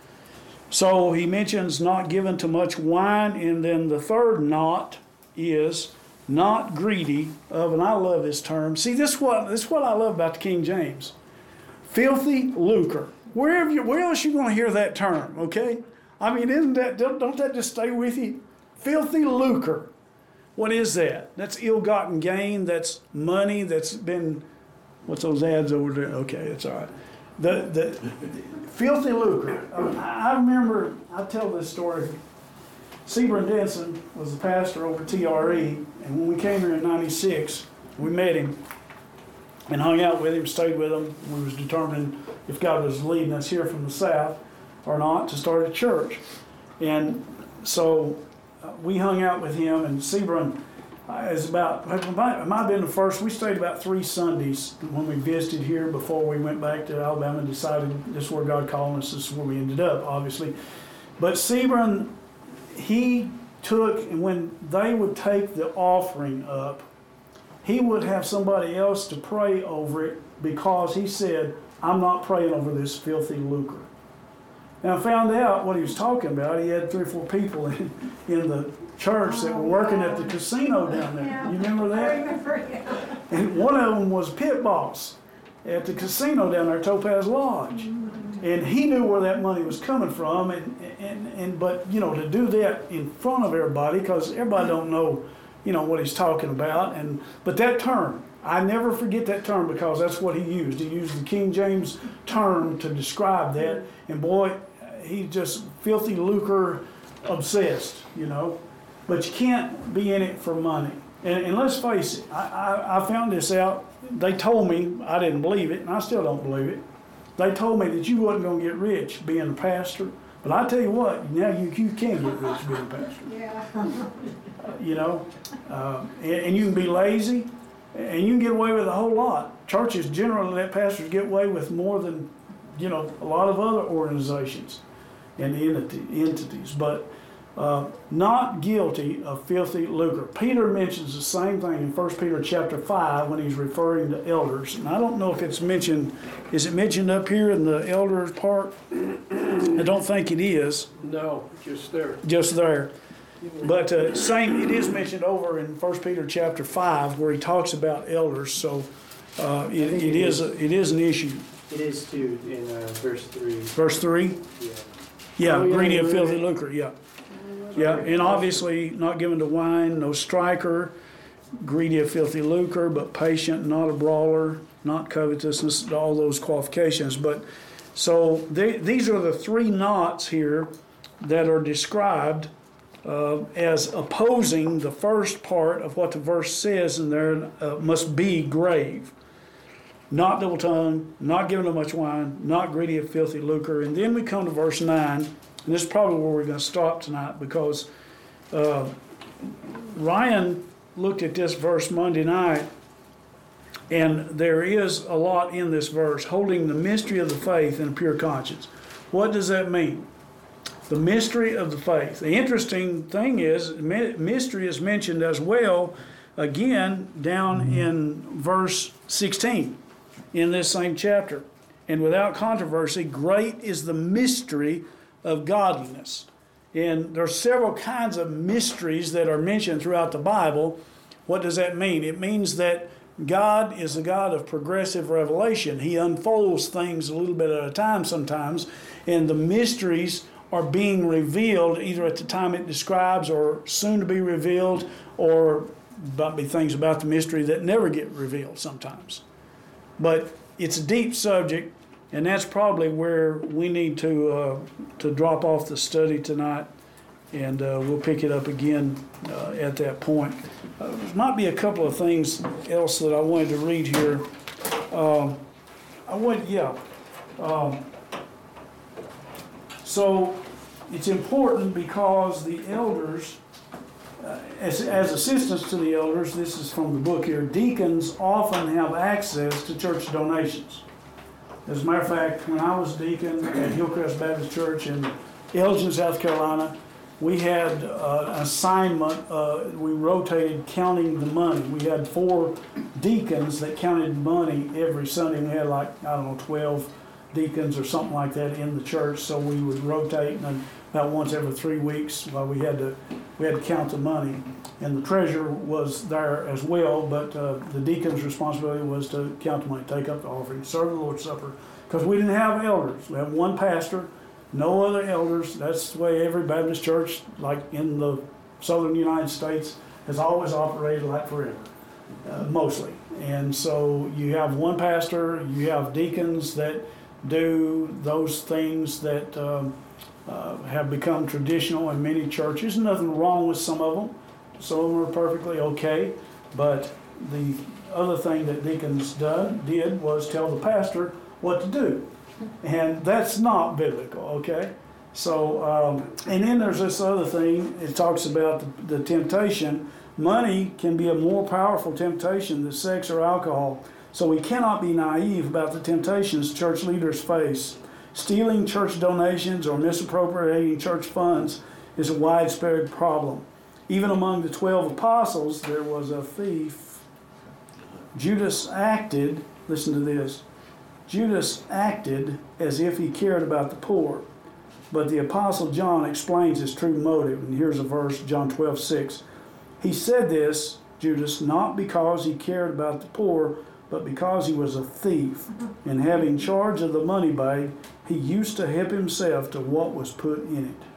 So he mentions not given to much wine, and then the third not is not greedy of, and I love this term. See, this is what this is what I love about the King James. Filthy lucre. Wherever you, where else you going to hear that term? Okay, I mean, isn't that don't, don't that just stay with you? Filthy lucre. What is that? That's ill-gotten gain. That's money that's been. What's those ads over there? Okay, it's all right. The the, the filthy lucre. I, I remember. I tell this story. Sebron Denson was the pastor over at T R E, and when we came here in ninety-six, we met him and hung out with him, stayed with him. We was determining if God was leading us here from the south or not to start a church. And so uh, we hung out with him, and Sebron uh, is about, it might, it might have been the first, we stayed about three Sundays when we visited here before we went back to Alabama and decided this is where God called us, this is where we ended up, obviously. But Sebron, he took, and when they would take the offering up, he would have somebody else to pray over it because he said, I'm not praying over this filthy lucre. And I found out what he was talking about. He had three or four people in, in the church that were working at the casino down there. You remember that? I remember, yeah. And one of them was pit boss at the casino down there, Topaz Lodge. And he knew where that money was coming from, and, and, and but, you know, to do that in front of everybody, because everybody don't know, you know, what he's talking about. And but that term, I never forget that term because that's what he used. He used the King James term to describe that. And boy, he's just filthy lucre obsessed, you know. But you can't be in it for money. And, and let's face it, I, I, I found this out. They told me, I didn't believe it, and I still don't believe it. They told me that you wasn't going to get rich being a pastor. But I tell you what, now you, you can get rich being a pastor. Yeah. You know, uh, and, and you can be lazy, and you can get away with a whole lot. Churches generally let pastors get away with more than, you know, a lot of other organizations and entity, entities. But uh, not guilty of filthy lucre. Peter mentions the same thing in First Peter chapter five when he's referring to elders. And I don't know if it's mentioned, is it mentioned up here in the elders part? I don't think it is. No, just there. Just there. But uh, same, it is mentioned over in First Peter chapter five where he talks about elders. So uh, it, it, it is a, it is an issue. It is too in uh, verse three. Verse three? Yeah. Yeah, Oh, yeah, greedy of right. filthy lucre, yeah. Yeah, and obviously not given to wine, no striker, greedy of filthy lucre, but patient, not a brawler, not covetousness, all those qualifications. But so they, these are the three knots here that are described uh, as opposing the first part of what the verse says in there, uh, must be grave. Not double tongued, not given to much wine, not greedy of filthy lucre. And then we come to verse nine. And this is probably where we're going to stop tonight because uh, Ryan looked at this verse Monday night And there is a lot in this verse, holding the mystery of the faith in a pure conscience. What does that mean? The mystery of the faith. The interesting thing is, mystery is mentioned as well, again, down in verse sixteen in this same chapter. And without controversy, great is the mystery of godliness. And there are several kinds of mysteries that are mentioned throughout the Bible. What does that mean? It means that God is a God of progressive revelation. He unfolds things a little bit at a time sometimes, and the mysteries are being revealed either at the time it describes or soon to be revealed, or might be things about the mystery that never get revealed sometimes. But it's a deep subject, and that's probably where we need to uh, to drop off the study tonight, and uh, we'll pick it up again uh, at that point. Uh, there might be a couple of things else that I wanted to read here. Um, I went, yeah. Um, so it's important because the elders, uh, as, as assistants to the elders, this is from the book here, deacons often have access to church donations. As a matter of fact, when I was deacon at Hillcrest Baptist Church in Elgin, South Carolina, we had uh, an assignment, uh, we rotated counting the money. We had four deacons that counted money every Sunday. We had like, I don't know, twelve deacons or something like that in the church. So we would rotate, and about once every three weeks, well, we had to we had to count the money. And the treasurer was there as well, but uh, the deacon's responsibility was to count the money, take up the offering, serve the Lord's Supper, because we didn't have elders. We had one pastor. No other elders. That's the way every Baptist church, like in the southern United States, has always operated, like forever, uh, mostly. And so you have one pastor, you have deacons that do those things that um, uh, have become traditional in many churches. Nothing wrong with some of them. Some of them are perfectly okay. But the other thing that deacons done, did was tell the pastor what to do. And that's not biblical, okay? So, um, and then there's this other thing. It talks about the, the temptation. Money can be a more powerful temptation than sex or alcohol. So we cannot be naive about the temptations church leaders face. Stealing church donations or misappropriating church funds is a widespread problem. Even among the twelve apostles, there was a thief. Judas acted, listen to this, Judas acted as if he cared about the poor, but the Apostle John explains his true motive. And here's a verse, John twelve six. He said this, Judas, not because he cared about the poor, but because he was a thief. And having charge of the money bag, he used to help himself to what was put in it.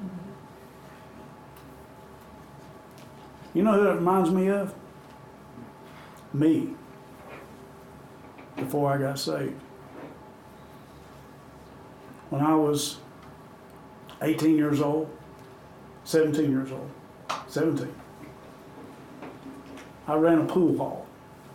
You know who that reminds me of? Me. Before I got saved. When I was eighteen years old, seventeen years old, seventeen, I ran a pool hall.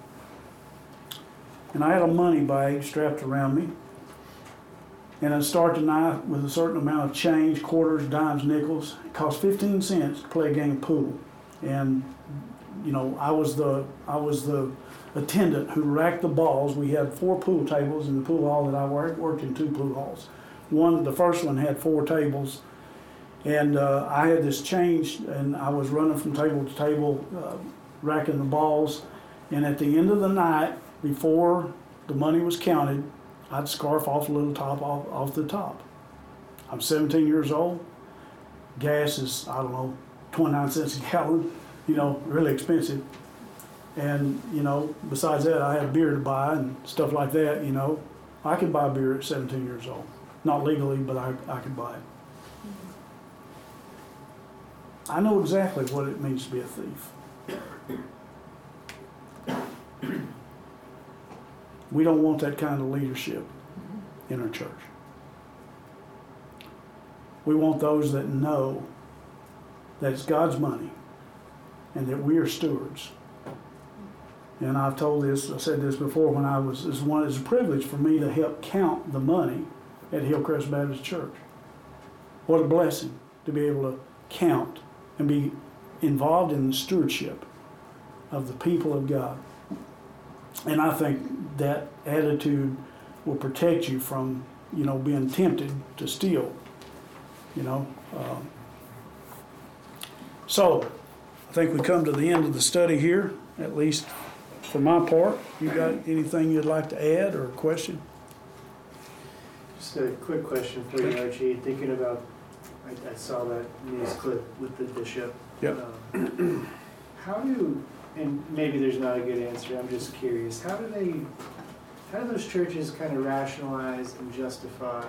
And I had a money bag strapped around me. And I'd start the night with a certain amount of change, quarters, dimes, nickels. It cost fifteen cents to play a game of pool. And, you know, I was the I was the attendant who racked the balls. We had four pool tables in the pool hall that I worked, worked in two pool halls. One, the first one had four tables, and uh, I had this change, and I was running from table to table, uh, racking the balls. And at the end of the night, before the money was counted, I'd scarf off a little top off, off the top. I'm seventeen years old. Gas is, I don't know, twenty-nine cents a gallon, you know, really expensive. And, you know, besides that, I had beer to buy and stuff like that, you know. I could buy beer at seventeen years old. Not legally, but I, I could buy it. I know exactly what it means to be a thief. We don't want that kind of leadership in our church. We want those that know that it's God's money and that we are stewards. And I've told this, I said this before when I was, it's one, it's a privilege for me to help count the money at Hillcrest Baptist Church. What a blessing to be able to count and be involved in the stewardship of the people of God. And I think that attitude will protect you from, you know, being tempted to steal, you know. Um, so, I think we come to the end of the study here, at least for my part. You got anything you'd like to add or question? Just a quick question for you, Archie. Thinking about, I, I saw that news clip with the bishop. Yep. Um, how do, and maybe there's not a good answer, I'm just curious, how do they, how do those churches kind of rationalize and justify,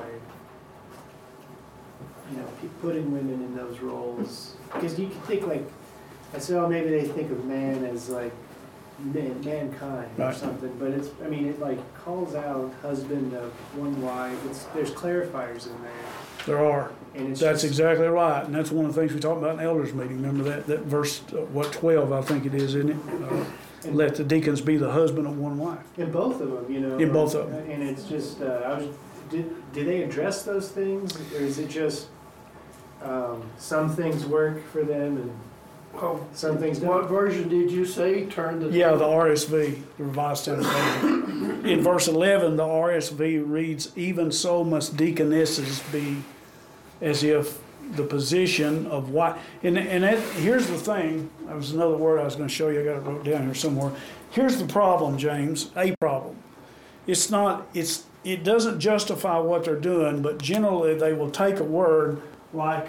you know, pe- putting women in those roles? Because you could think like, I said, oh, maybe they think of man as like man, mankind or Right. something, but it's, I mean, it like calls out husband of one wife, it's, there's clarifiers in there. There are. And it's That's just, exactly right, and that's one of the things we talked about in elders meeting. Remember that, that verse, uh, what, twelve, I think it is, isn't it? Uh, and, Let the deacons be the husband of one wife. in both of them, you know. In both of them. And it's just, uh, I was, did, do they address those things, or is it just, um, some things work for them and Well, some things what don't? version did you say? Turn to. Yeah, the R S V, the Revised Standard Version. In verse eleven, the R S V reads, "Even so must deaconesses be," as if the position of wife. And, and that, here's the thing, that was another word I was going to show you, I got it wrote down here somewhere. Here's the problem, James, a problem. It's not, it's, it doesn't justify what they're doing, but generally they will take a word like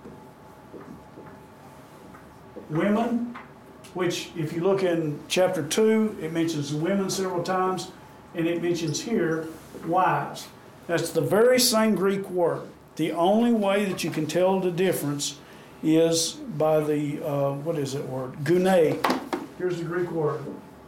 women, which if you look in chapter two, it mentions women several times, and it mentions here wives. That's the very same Greek word. The only way that you can tell the difference is by the, uh, what is that word? Gune. Here's the Greek word.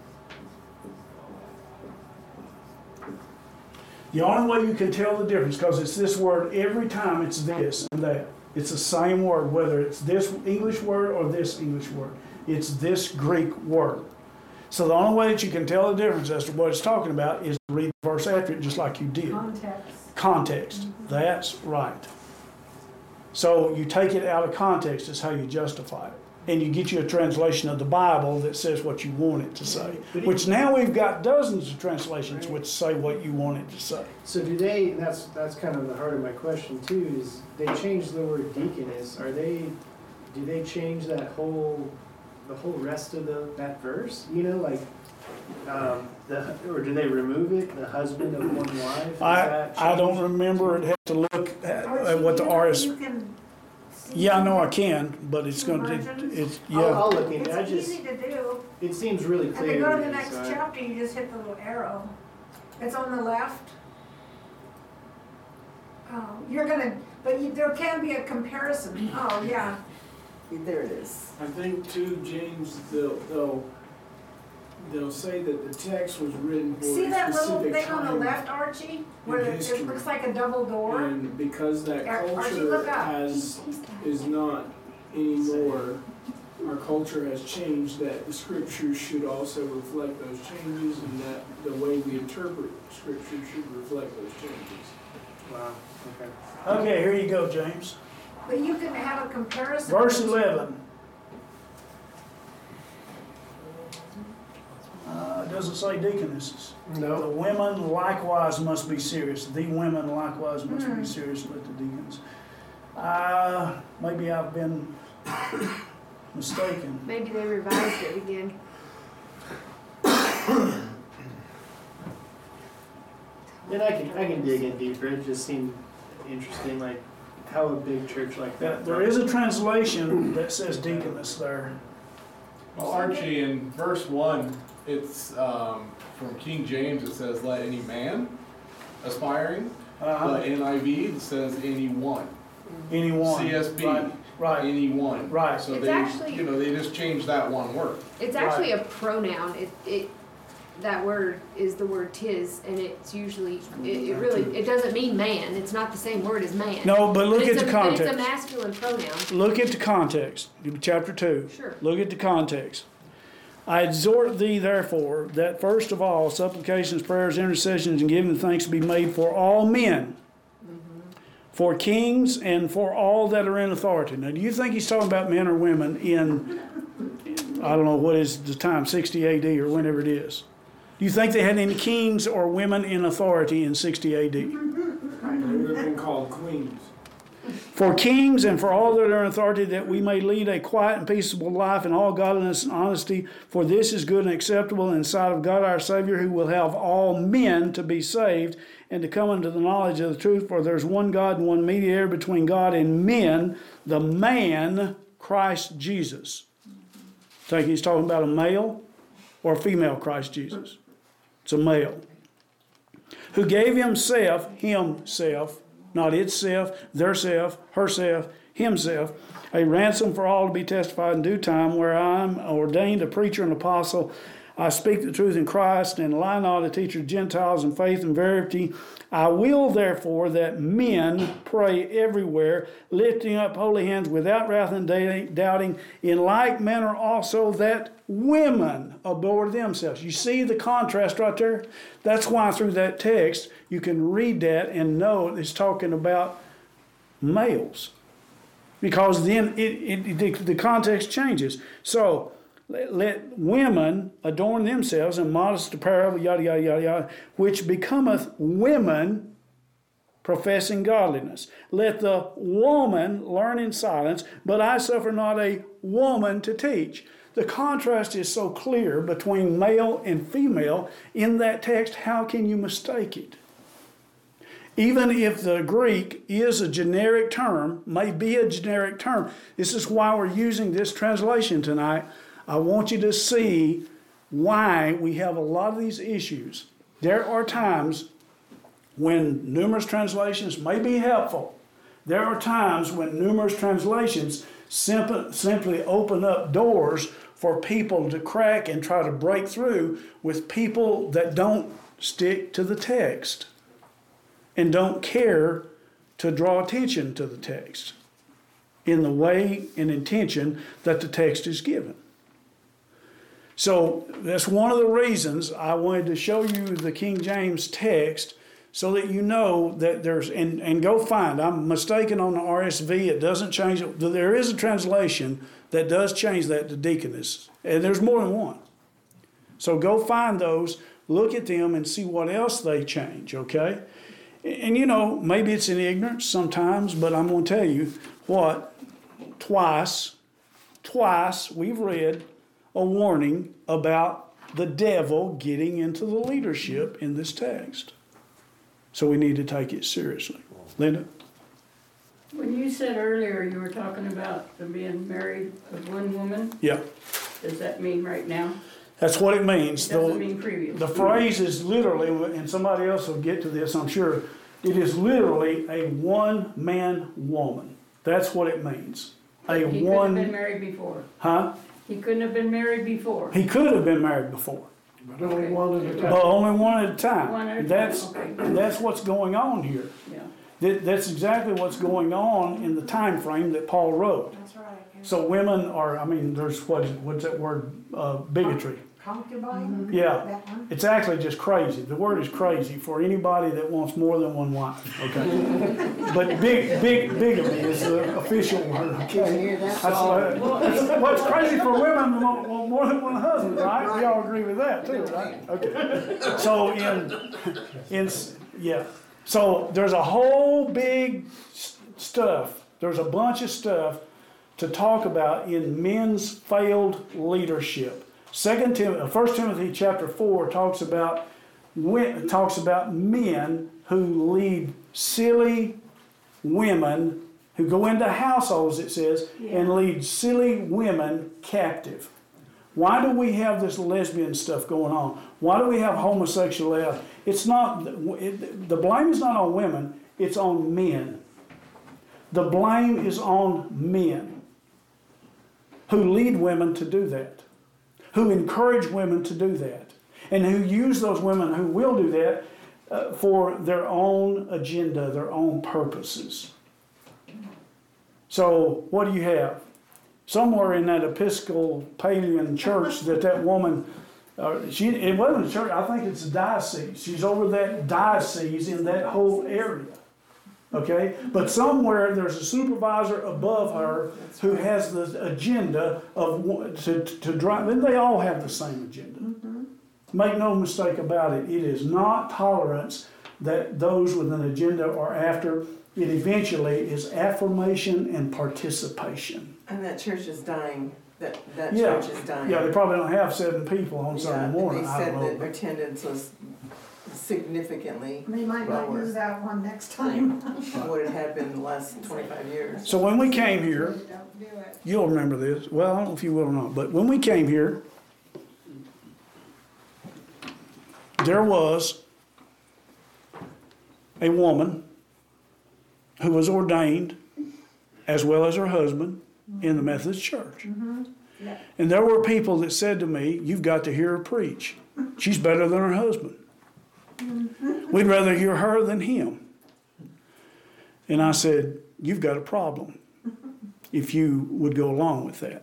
The only way you can tell the difference, because it's this word every time, it's this and that. It's the same word, whether it's this English word or this English word. It's this Greek word. So the only way that you can tell the difference as to what it's talking about is to read the verse after it, just like you did. Context. Context. Mm-hmm. That's right. So you take it out of context is how you justify it. And you get you a translation of the Bible that says what you want it to say. But it- Which now we've got dozens of translations which say what you want it to say. So do they, and that's, that's kind of the heart of my question too, is they changed the word deaconess, are they, do they change that whole, the whole rest of the, that verse? You know, like, um, the, or do they remove it, the husband of one wife? Is I, that I don't changed? remember, it have to look at, Archie, at what the you know, R S. you can see Yeah, I know I can, but it's Two gonna, it- versions? it's, I'll, yeah. I'll look into it, I It's just, easy to do. it seems really And clear. then go to to the me, next so I- chapter, you just hit the little arrow. It's on the left. Oh, you're gonna, but you, there can be a comparison. Oh, yeah. There it is. I think too, James, they'll, they'll, they'll say that the text was written for See a that little specific thing on the time. left, Archie? Where in it, history. it looks like a double door? And because that Ar- Archie, culture look up. has, is not anymore, our culture has changed, that the scriptures should also reflect those changes, and that the way we interpret scripture should reflect those changes. Wow, okay. Okay, here you go, James. But you can have a comparison. Verse eleven. Uh, it doesn't say deaconesses. The No, women likewise must be serious. The women likewise must Hmm. be serious with the deacons. Uh, maybe I've been mistaken. Maybe they revised it again. And I can, I can dig in deeper, it just seemed interesting, like, how a big church like Yeah, that. there is a translation that says deaconess there. Well, Archie, in verse one, it's um, from King James. It says, "Let any man aspiring." Uh-huh. But N I V it says, "Anyone." Anyone. C S B. Right, right. Anyone. Right. So It's they, actually- you know, they just changed that one word. It's actually a pronoun. It, it, that word is the word tis, and it's usually, it, it really, it doesn't mean man. It's not the same word as man. No, but look But at it's the a- but It's a context. masculine pronoun. Look at the context. Chapter two. Sure. Look at the context. I exhort thee, therefore, that first of all, supplications, prayers, intercessions, and giving thanks be made for all men, for kings, and for all that are in authority. Now, do you think he's talking about men or women in, I don't know, what is the time, sixty A D or whenever it is? Do you think they had any kings or women in authority in sixty A D? They would have been called queens. For kings and for all that are in authority, that we may lead a quiet and peaceable life in all godliness and honesty, for this is good and acceptable in the sight of God our Savior, who will have all men to be saved and to come unto the knowledge of the truth. For there's one God and one mediator between God and men, the man Christ Jesus. Think he's talking about a male or a female Christ Jesus? It's a male. Who gave himself, himself, not itself, theirself, herself, himself, a ransom for all to be testified in due time, where I am ordained a preacher and apostle. I speak the truth in Christ, and lie not, a teacher of Gentiles in faith and verity. I will therefore that men pray everywhere, lifting up holy hands without wrath and doubting, in like manner also that women abhor themselves. You see the contrast right there? That's why through that text you can read that and know it's talking about males. Because then it, it, it, the context changes. So, Let, let women adorn themselves in modest apparel, yada, yada, yada, yada, which becometh women professing godliness. Let the woman learn in silence, but I suffer not a woman to teach. The contrast is so clear between male and female in that text, how can you mistake it? Even if the Greek is a generic term, may be a generic term, this is why we're using this translation tonight. I want you to see why we have a lot of these issues. There are times when numerous translations may be helpful. There are times when numerous translations simp- simply open up doors for people to crack and try to break through with people that don't stick to the text and don't care to draw attention to the text in the way and intention that the text is given. So that's one of the reasons I wanted to show you the King James text so that you know that there's, and, and go find, I'm mistaken on the R S V, it doesn't change it. There is a translation that does change that to deaconess, and there's more than one. So go find those, look at them, and see what else they change, okay? And, and you know, maybe it's in ignorance sometimes, but I'm going to tell you what, twice, twice we've read a warning about the devil getting into the leadership in this text. So we need to take it seriously. Linda? When you said earlier you were talking about them being married with one woman, Yeah. does that mean right now? That's what it means. It doesn't The- mean previous. The phrase is literally, and somebody else will get to this, I'm sure, it is literally a one-man woman. That's what it means. A He couldn't one, have been married before. huh? He couldn't have been married before. He could have been married before, But only one at a time. but only one at a time. One at a time, That's, okay. that's what's going on here. Yeah. That, that's exactly what's going on in the time frame that Paul wrote. That's right. yeah. So women are, I mean, there's what, what's that word, uh, bigotry. Concubine? Yeah. That one? It's actually just crazy. The word is crazy for anybody that wants more than one wife, okay? But big, big, bigamy is the official word, okay? That's what, what's crazy for women to want, want more than one husband, right? We all agree with that too, right? Okay. So in, in, yeah. So there's a whole big s- stuff. There's a bunch of stuff to talk about in men's failed leadership. Second Timothy, First Timothy chapter four talks about talks about men who lead silly women who go into households, it says, Yeah. and lead silly women captive. Why do we have this lesbian stuff going on? Why do we have homosexuality? It's not, it, the blame is not on women, it's on men. The blame is on men who lead women to do that, who encourage women to do that, and who use those women who will do that uh, for their own agenda, their own purposes. So what do you have? Somewhere in that Episcopalian church that that woman, uh, she it wasn't a church, I think it's a diocese. She's over that diocese in that whole area. Okay? But somewhere there's a supervisor above her who has the agenda of wa- to, to drive, and they all have the same agenda. Make no mistake about it, it is not tolerance that those with an agenda are after. It eventually is affirmation and participation. And that church is dying, that, that Yeah. church is dying. Yeah, they probably don't have seven people on Yeah, Sunday morning, They I said don't that know. attendance was significantly They might not lower use that one next time. than what it had been the last twenty-five years. So when we came here, Don't do it. you'll remember this, well, I don't know if you will or not, but when we came here, there was a woman who was ordained, as well as her husband, in the Methodist Church. Yeah. And there were people that said to me, you've got to hear her preach. She's better than her husband. We'd rather hear her than him. And I said, you've got a problem if you would go along with that.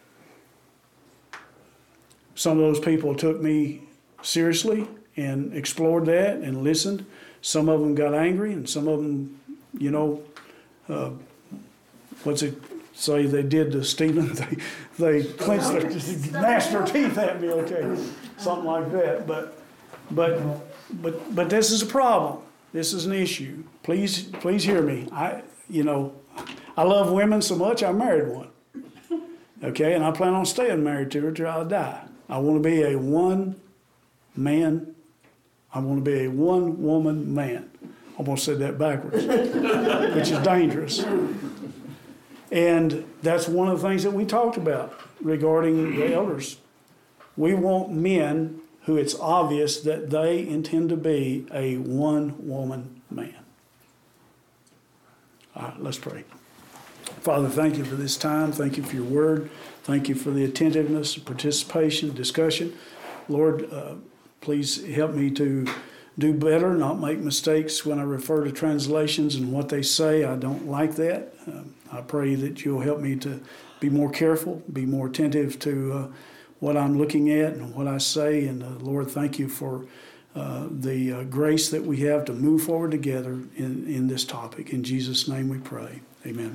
Some of those people took me seriously and explored that and listened. Some of them got angry, and some of them, you know, uh, what's it say they did to Stephen? They, they clenched their, gnashed their teeth at me, okay, something like that. But, but, but, but this is a problem. This is an issue. Please, please hear me. I, you know, I love women so much, I married one. Okay, and I plan on staying married to her till I die. I want to be a one-man, I want to be a one-woman man. I almost said that backwards, which is dangerous. And that's one of the things that we talked about regarding the elders. We want men who it's obvious that they intend to be a one-woman man. All right, let's pray. Father, thank you for this time. Thank you for your word. Thank you for the attentiveness, participation, discussion. Lord, uh, please help me to do better, not make mistakes when I refer to translations and what they say. I don't like that. Um, I pray that you'll help me to be more careful, be more attentive to uh, what I'm looking at and what I say. And uh, Lord, thank you for uh, the uh, grace that we have to move forward together in, in this topic. In Jesus' name we pray. Amen.